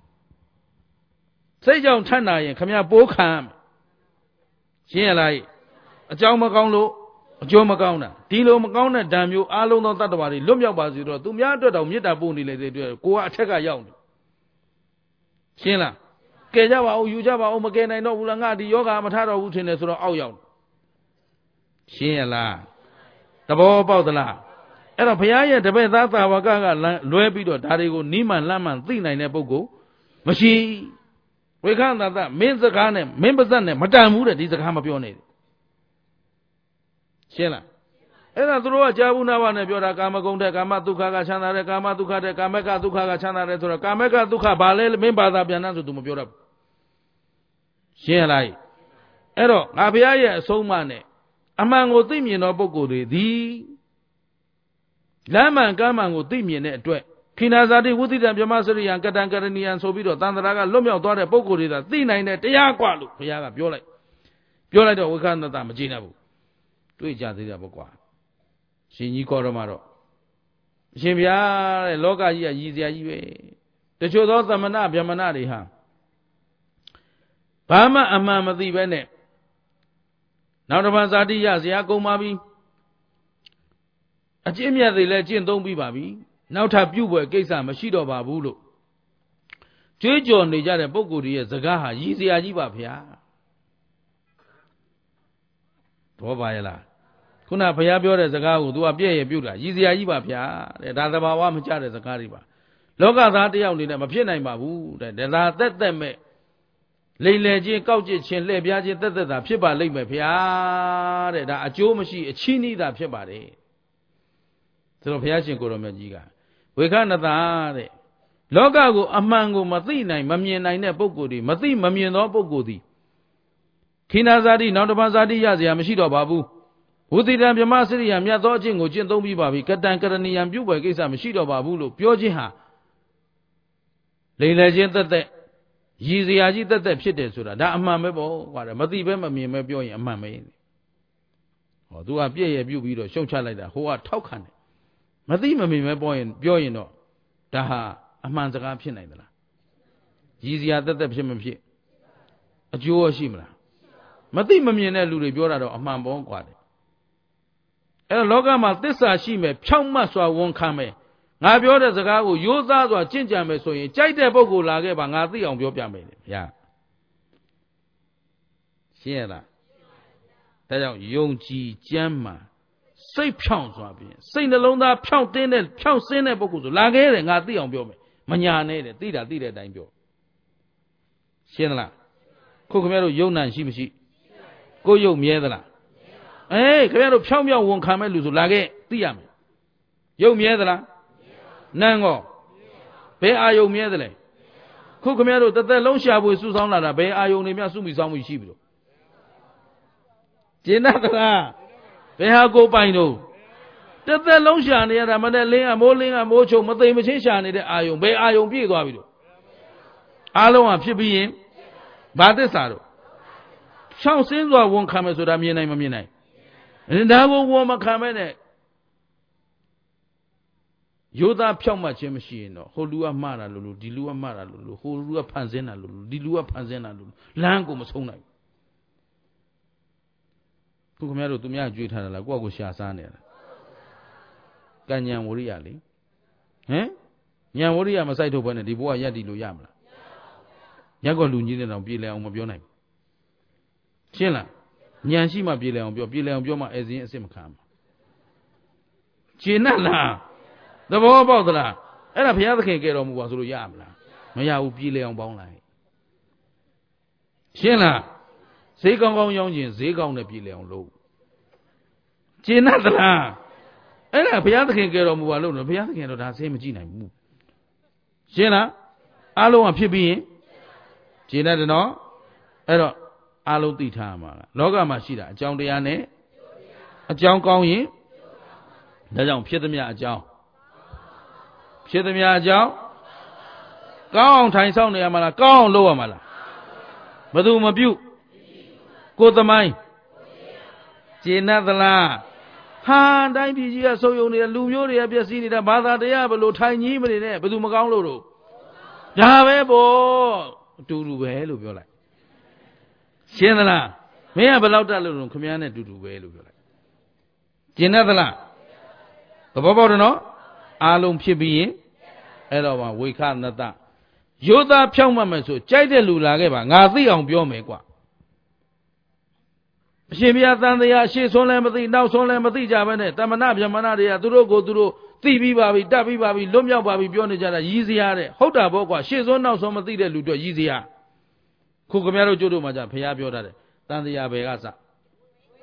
စိတ်ကြောင့်ထနာရင်ခင်ဗျားပိုးခံရှင်းရလားအကြောင်းမကောင်းလို့အကျိုးမကောင်းတာဒီလိုမကောင်းတဲ့ဓာတ်မျိုးအားလုံးသောတတ္တဝါတွေလွတ်မြောက်ပါစေတော့သူများအတွက်တောင်မေတ္တာပို့နေလေတဲ့အတွက်ကိုကအထက်ကရောက်နေရှင်းလားကဲကြပါဦးယူကြပါဦးမကဲနိုင်တော့ဘူးလားငါဒီယောဂမထတော့ဘူးထင်တယ်ဆိုတော့အောက်ရောက်ရှင်းရလားသဘောပေါက်သလားအဲ့တော့ဘုရားရဲ့တပည့်သားသာဝကကလွဲပြီးတော့ဒါတွေကိုနိမန်လမ်းမှန်သိနိုင်တဲ့ပုဂ္ဂိုလ်မရှိဝေခန္တာသမင်းစကားနဲ့မင်းပါဇက်နဲ့မတန်ဘူးတဲ့ဒီစကားမပြောနဲ့ရှင်းလားအဲ့ဒါသူတို့ကကြာဘူးနာဝနဲ့ပြောတာကာမဂုဏ်တဲ့ကာမဒုက္ခကချမ်းသာတယ်ကာမဒုက္ခတဲ့ကာမကဒုက္ခကချမ်းသာတယ်ဆိုတော့ကာမကဒုက္ခဘာလဲမင်းဘာသာပြန်နှံ့ဆိုသူမပြောတတ်ဘူးရှင်းလားအဲ့တော့ငါဘုရားရဲ့အဆုံးအမနဲ့အမှန်ကိုသိမြင်သောပုဂ္ဂိုလ်တွေသည်လမ်းမှန်ကမ်းမှန်ကိုသိမြင်တဲ့အတွက်ခိနာဇာတိဝုဒိတံဗြဟ္မစရိယံကတံကရဏီယံဆိုပြီးတော့သန္တရာကလွတ်မြောက်သွားတဲ့ပုဂ္ဂိုလ်တွေသာသိနိုင်တဲ့တရားกว่าလို့ဘုရားကပြောလိုက်ပြောလိုက်တော့ဝိခန္တတမကြည့်နိုင်ဘူးတွေ့ကြသေးတာပေါ့ကွာရှင်ကြီးခေါ်တော့မှတော့အရှင်ဘုရားတဲ့လောကကြီးကရည်စရာကြီးပဲတချို့သောသမဏဗြဟ္မဏတွေဟာဘာမှအမှန်မသိပဲနဲ့နောက်တစ်ပါးဇာတိရဇရာကုန်ပါပြီအကျင့်မြတ်တွေလည်းကျင့်သုံးပြီးပါပြီနောက်ထပ်ပြုတ်ပွဲကိစ္စမရှိတော့ပါဘူးလို့ကြွေးကြော်နေကြတဲ့ပုဂ္ဂိုလ်တွေရဲ့စကားဟာရည်စရာကြီးပါဗျာဘောပါရဲ့လားခုနဘုရားပြောတဲ့စကားကို तू ကပြည့်ရပြုတ်တာရည်စရာကြီးပါဗျာတဲ့ဒါသဘာဝမကျတဲ့စကားတွေပါလောကသားတယောက်အနေနဲ့မဖြစ်နိုင်ပါဘူးတဲ့ဒါသက်သက်မဲ့လိမ်လည်ခြင်းကောက်ကျစ်ခြင်းလှည့်ပြားခြင်းသက်သက်သာဖြစ်ပါလိမ့်မယ်ဗျာတဲ့ဒါအကျိုးမရှိအချီးနှီးတာဖြစ်ပါတယ်ဆိုတော့ဘုရားရှင်ကိုရောမြတ်ကြီးကဝေခနတာတဲ့လောကကိုအမှန်ကိုမသိနိုင်မမြင်နိုင်တဲ့ပုဂ္ဂိုလ်တွေမသိမမြင်သောပုဂ္ဂိုလ်သည်ခိနာဇာတိနောက်တစ်ပါးဇာတိရเสียမရှိတော့ပါဘူးဝုဒိတံဗြဟ္မစရိယံမြတ်သောအကျင့်ကိုကျင့်သုံးပြီးပါပြီကတံကရဏီယံပြုပွဲကိစ္စမရှိတော့ပါဘူးလို့ပြောခြင်းဟာလိမ်လည်ခြင်းသက်သက်ရည်စရာကြီးသက်သက်ဖြစ်တယ်ဆိုတာဒါအမှန်ပဲပေါ့ကွာမသိပဲမမြင်ပဲပြောရင်အမှန်ပဲဟောသူကပြည့်ရပြုတ်ပြီးတော့ရှုံချလိုက်တာဟိုကထောက်ခံတယ်မသိမမြင်ပဲပြောရင်ပြောရင်တော့ဒါဟာအမှန်စကားဖြစ်နိုင်သလားရည်စရာသက်သက်ဖြစ်မဖြစ်အကျိုးရှိမလားမသိမမြင်တဲ့လူတွေပြောတာတော့အမှန်ပေါ့ကွာတယ်အဲ့တော့လောကမှာသစ္စာရှိမယ်ဖြောင့်မတ်စွာဝန်ခံမယ်ငါပြောတဲ့စကားကိုရိုးသားစွာကျင့်ကြံမယ်ဆိုရင်ကြိုက်တဲ့ပုဂ္ဂိုလ်လာခဲ့ပါငါသိအောင်ပြောပြမယ်လေဗျာရှင်းရလားဒါကြောင့်ယုံကြည်ကျမ်းမှစိတ်ဖြောင့်စွာပြင်စိတ်နှလုံးသားဖြောင့်တင်းတဲ့ဖြောင့်စင်းတဲ့ပုဂ္ဂိုလ်ဆိုလာခဲ့တယ်ငါသိအောင်ပြောမယ်မညာနဲ့တဲ့သိတာသိတဲ့အတိုင်းပြောရှင်းလားခုခင်ဗျားတို့ယုံနာရှိမရှိကိုယုံမြဲသလားအေးခင်ဗျားတို့ဖြောင့်ဖြောင့်ဝန်ခံမဲ့လူဆိုလာခဲ့သိရမယ်ယုံမြဲသလားနန်းကောဘယ်အာယုံမြဲသလဲခုခင်ဗျားတို့တစ်သက်လုံးရှာဖွေစုဆောင်းလာတာဘယ်အာယုံတွေများစုမိဆောင်းမှုရှိပြီလို့ကျင့်တတ်သလားဘယ်ဟာကိုပိုင်တို့တစ်သက်လုံးရှာနေရတာမနဲ့လင်းအမိုးလင်းအမိုးချုံမသိမချင်းရှာနေတဲ့အာယုံဘယ်အာယုံပြည့်သွားပြီလို့အားလုံးကဖြစ်ပြီးရင်ဘာသစ္စာတို့ရှောင်းစင်းစွာဝန်ခံမယ်ဆိုတာမြင်နိုင်မမြင်နိုင်ဒါကိုဝန်မခံမဲ့နဲ့ယောသားဖြောက်မှတ်ခြင်းမရှိရင်တော့ဟိုလူကမှားတာလို့လို့ဒီလူကမှားတာလို့လို့ဟိုလူကဖန်ဆင်းတာလို့လို့ဒီလူကဖန်ဆင်းတာလို့လမ်းကိုမဆုံးနိုင်ဘူးခုခင်ဗျားတို့သူများကြွေးထားတယ်လားကိုယ့်ကိုရှာစားနေတယ်ကံဉဏ်ဝရိယလေဟမ်ဉာဏ်ဝရိယမစိုက်ထုတ်ဘဲနဲ့ဒီဘဝရက်တည်လို့ရမလားရက်ကောလူကြီးတဲ့တောင်ပြေလည်အောင်မပြောနိုင်ဘူးရှင်းလားဉာဏ်ရှိမှပြေလည်အောင်ပြောပြေလည်အောင်ပြောမှအဲစင်းအစ်စ်မခံဘူးရှင်းလားသဘောပေါက်သလားအဲ့ဒါဘုရားသခင်ကဲတော်မူပါဆိုလို့ရမလားမရဘူးပြေလည်အောင်ပေါင်းလိုက်ရှင်းလားဈေးကောင်းကောင်းရောင်းခြင်းဈေးကောင်းနဲ့ပြေလည်အောင်လုပ်ရှင်းသလားအဲ့ဒါဘုရားသခင်ကဲတော်မူပါလို့နော်ဘုရားသခင်တော့ဒါဈေးမကြည့်နိုင်ဘူးရှင်းလားအားလုံးကဖြစ်ပြီးရင်ရှင်းတယ်နော်အဲ့တော့အားလုံးသိထားမှာလောကမှာရှိတာအကြောင်းတရားနဲ့အကြောင်းကောင်းရင်ဒါကြောင့်ဖြစ်သမျှအကြောင်းဖြစ်သမျှအကြောင်းကောင်းအောင်ထိုင်ဆောင်နေရမှာလားကောင်းအောင်လုပ်ရမှာလားဘယ်သူမပြုကိုယ်သမိုင်းကျေနပ်သလားဟာတိုင်းပြည်ကြီးကဆုပ်ယုံနေတဲ့လူမျိုးတွေကပျက်စီးနေတာဘာသာတရားဘလို့ထိုင်ကြီးမနေနဲ့ဘယ်သူမကောင်းလို့တော့ဒါပဲပေါ့အတူတူပဲလို့ပြောလိုက်ရှင်းသလားမင်းကဘယ်လောက်တက်လို့တော့ခမည်းနဲ့အတူတူပဲလို့ပြောလိုက်ကျေနပ်သလားသဘောပေါက်တယ်နော်အားလုံးဖြစ်ပြီးရင်အဲ့တော့မှဝိခနတယောသားဖြောင့်မှတ်မယ်ဆိုကြိုက်တဲ့လူလာခဲ့ပါငါသိအောင်ပြောမယ်ကွာအရှင်ဘုရားတန်တရားရှေ့ဆုံးလည်းမသိနောက်ဆုံးလည်းမသိကြဘဲနဲ့တမနာဗျမနာတွေကသူတို့ကိုသူတို့သိပြီးပါပြီတတ်ပြီးပါပြီလွတ်မြောက်ပါပြီပြောနေကြတာရည်စရာတဲ့ဟုတ်တာပေါ့ကွာရှေ့ဆုံးနောက်ဆုံးမသိတဲ့လူတို့ရည်စရာခုခင်ဗျားတို့ကျို့တို့မှじゃဘုရားပြောတာတဲ့တန်တရားဘယ်ကစ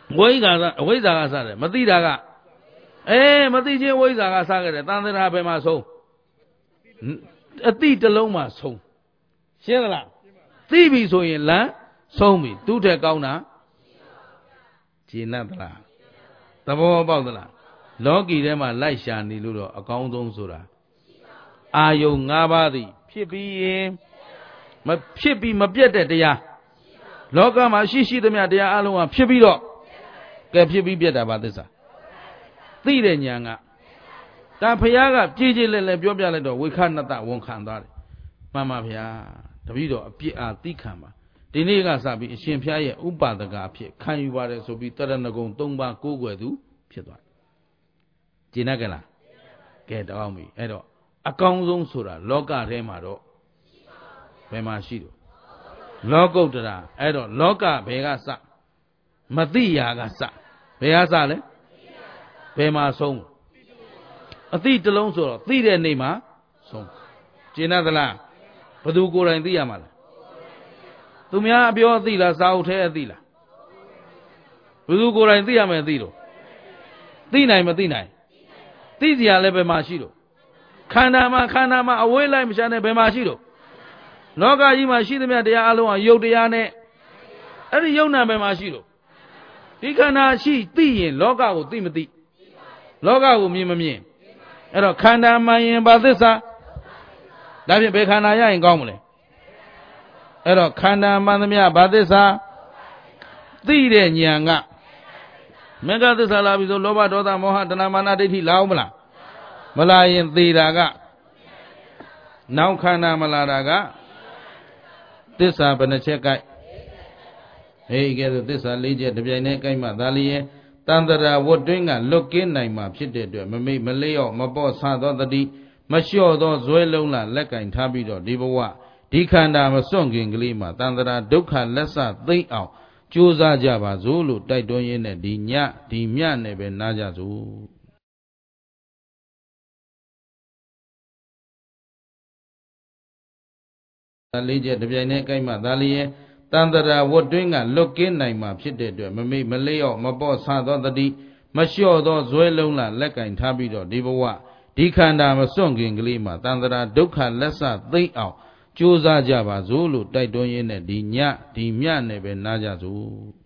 ဝိဇ္ဇာအဝိဇ္ဇာကစတယ်မသိတာကအေးမသိချင်းဝိဇ္ဇာကစခဲ့တယ်တန်ត្រာဘယ်မှာဆုံးအတိတလုံးမှာဆုံးရှင်းသလားသိပြီဆိုရင်လမ်းဆုံးပြီသူ့ထက်ကောင်းတာဂျေနတ်သလားသဘောပေါက်သလားလောကီထဲမှာလိုက်ရှာနေလို့တော့အကောင်းဆုံးဆိုတာအာယုံ၅ပါးသည်ဖြစ်ပြီးရင်မဖြစ်ပြီးမပြတ်တဲ့တရားလောကမှာရှိရှိသမျှတရားအလုံးကဖြစ်ပြီးတော့ကဲဖြစ်ပြီးပြတ်တာပါသစ္စာသိတဲ့ဉာဏ်ကဒါဖရာကကြည်ကြည်လဲလဲပြောပြလိုက်တော့ဝိခဏတဝန်ခံသွားတယ်မှန်ပါဗျာတပည့်တော်အပြစ်အားသိခံပါဒီနေ့ကစပြီးအရှင်ဖျားရဲ့ဥပါဒကအဖြစ်ခံယူပါတယ်ဆိုပြီးတရဏဂုံ၃ပါးကိုးကွယ်သူဖြစ်သွားတယ်ကျင်납ကလားကဲတောင်းပြီအဲ့တော့အကောင်းဆုံးဆိုတာလောကထဲမှာတော့ဘယ်မှာရှိတော့လောကုတ္တရာအဲ့တော့လောကဘယ်ကစမသိရာကစဘယ်ကစလဲဘယ်မှာဆုံးအသိတလုံးဆိုတော့သိတဲ့နေမှာဆုံးကျင်납သလားဘယ်သူကိုယ်တိုင်သိရမှာလဲသူများအပြောသိလားစာအုပ်ထဲအသိလားဘယ်သူကိုယ်တိုင်သိရမယ်သိတော့သိနိုင်မသိနိုင်သိစရာလည်းဘယ်မှာရှိတော့ခန္ဓာမှာခန္ဓာမှာအဝေးလိုက်မရှာနဲ့ဘယ်မှာရှိတော့လောကကြီးမှာရှိသမျှတရားအလုံးဟာယုတ်တရားနဲ့အဲ့ဒီယုတ်နာဘယ်မှာရှိတော့ဒီခန္ဓာရှိသိရင်လောကကိုသိမသိလောကကိုမြင်မမြင်အဲ့တော့ခန္ဓာမှန်ရင်ဘာသစ္စာဒါဖြင့်ဘယ်ခန္ဓာရရင်ကောင်းမလဲအဲ့တော့ခန္ဓာမှန်သမျှဘာသစ္စာသိတဲ့ဉာဏ်ကမေဃသစ္စာလာပြီဆိုလောဘဒေါသမောဟတဏမာနဒိဋ္ဌိလာအောင်မလားမလာရင်သေတာကနောက်ခန္ဓာမလာတာကသစ္စာဘယ်နှချက်ကြိုက်ဟေးကဲဆိုသစ္စာ၄ချက်တစ်ပြိုင်တည်းကြိုက်မှသာလျင်တန်တရာဝတ်တွင်းကလွတ်ကင်းနိုင်မှာဖြစ်တဲ့အတွက်မမိတ်မလျော့မပေါ့ဆသောတတိမလျှော့သောဇွဲလုံးလာလက်ကင်ထားပြီးတော့ဒီဘဝဒီခန္ဓာမစွန့်ခင်ကလေးမှာတန်တရာဒုက္ခလက်ဆသိမ့်အောင်ကြိုးစားကြပါစို့လို့တိုက်တွန်းရင်းနဲ့ဒီညဒီမြနဲ့ပဲနားကြစို့လေးချက်တစ်ပြိုင်တည်းကြိုက်မှသာလျင်တန်တရာဝတ်တွင်းကလွတ်ကင်းနိုင်မှာဖြစ်တဲ့အတွက်မမိတ်မလျော့မပေါ့ဆသောတတိမလျှော့သောဇွဲလုံးလာလက်ကင်ထားပြီးတော့ဒီဘဝဒီခန္ဓာမစွန့်ခင်ကလေးမှာတန်တရာဒုက္ခလက်ဆသိမ့်အောင်ကြိုးစားကြပါစို့လို့တိုက်တွန်းရင်းနဲ့ဒီညဒီမြနဲ့ပဲနားကြစို့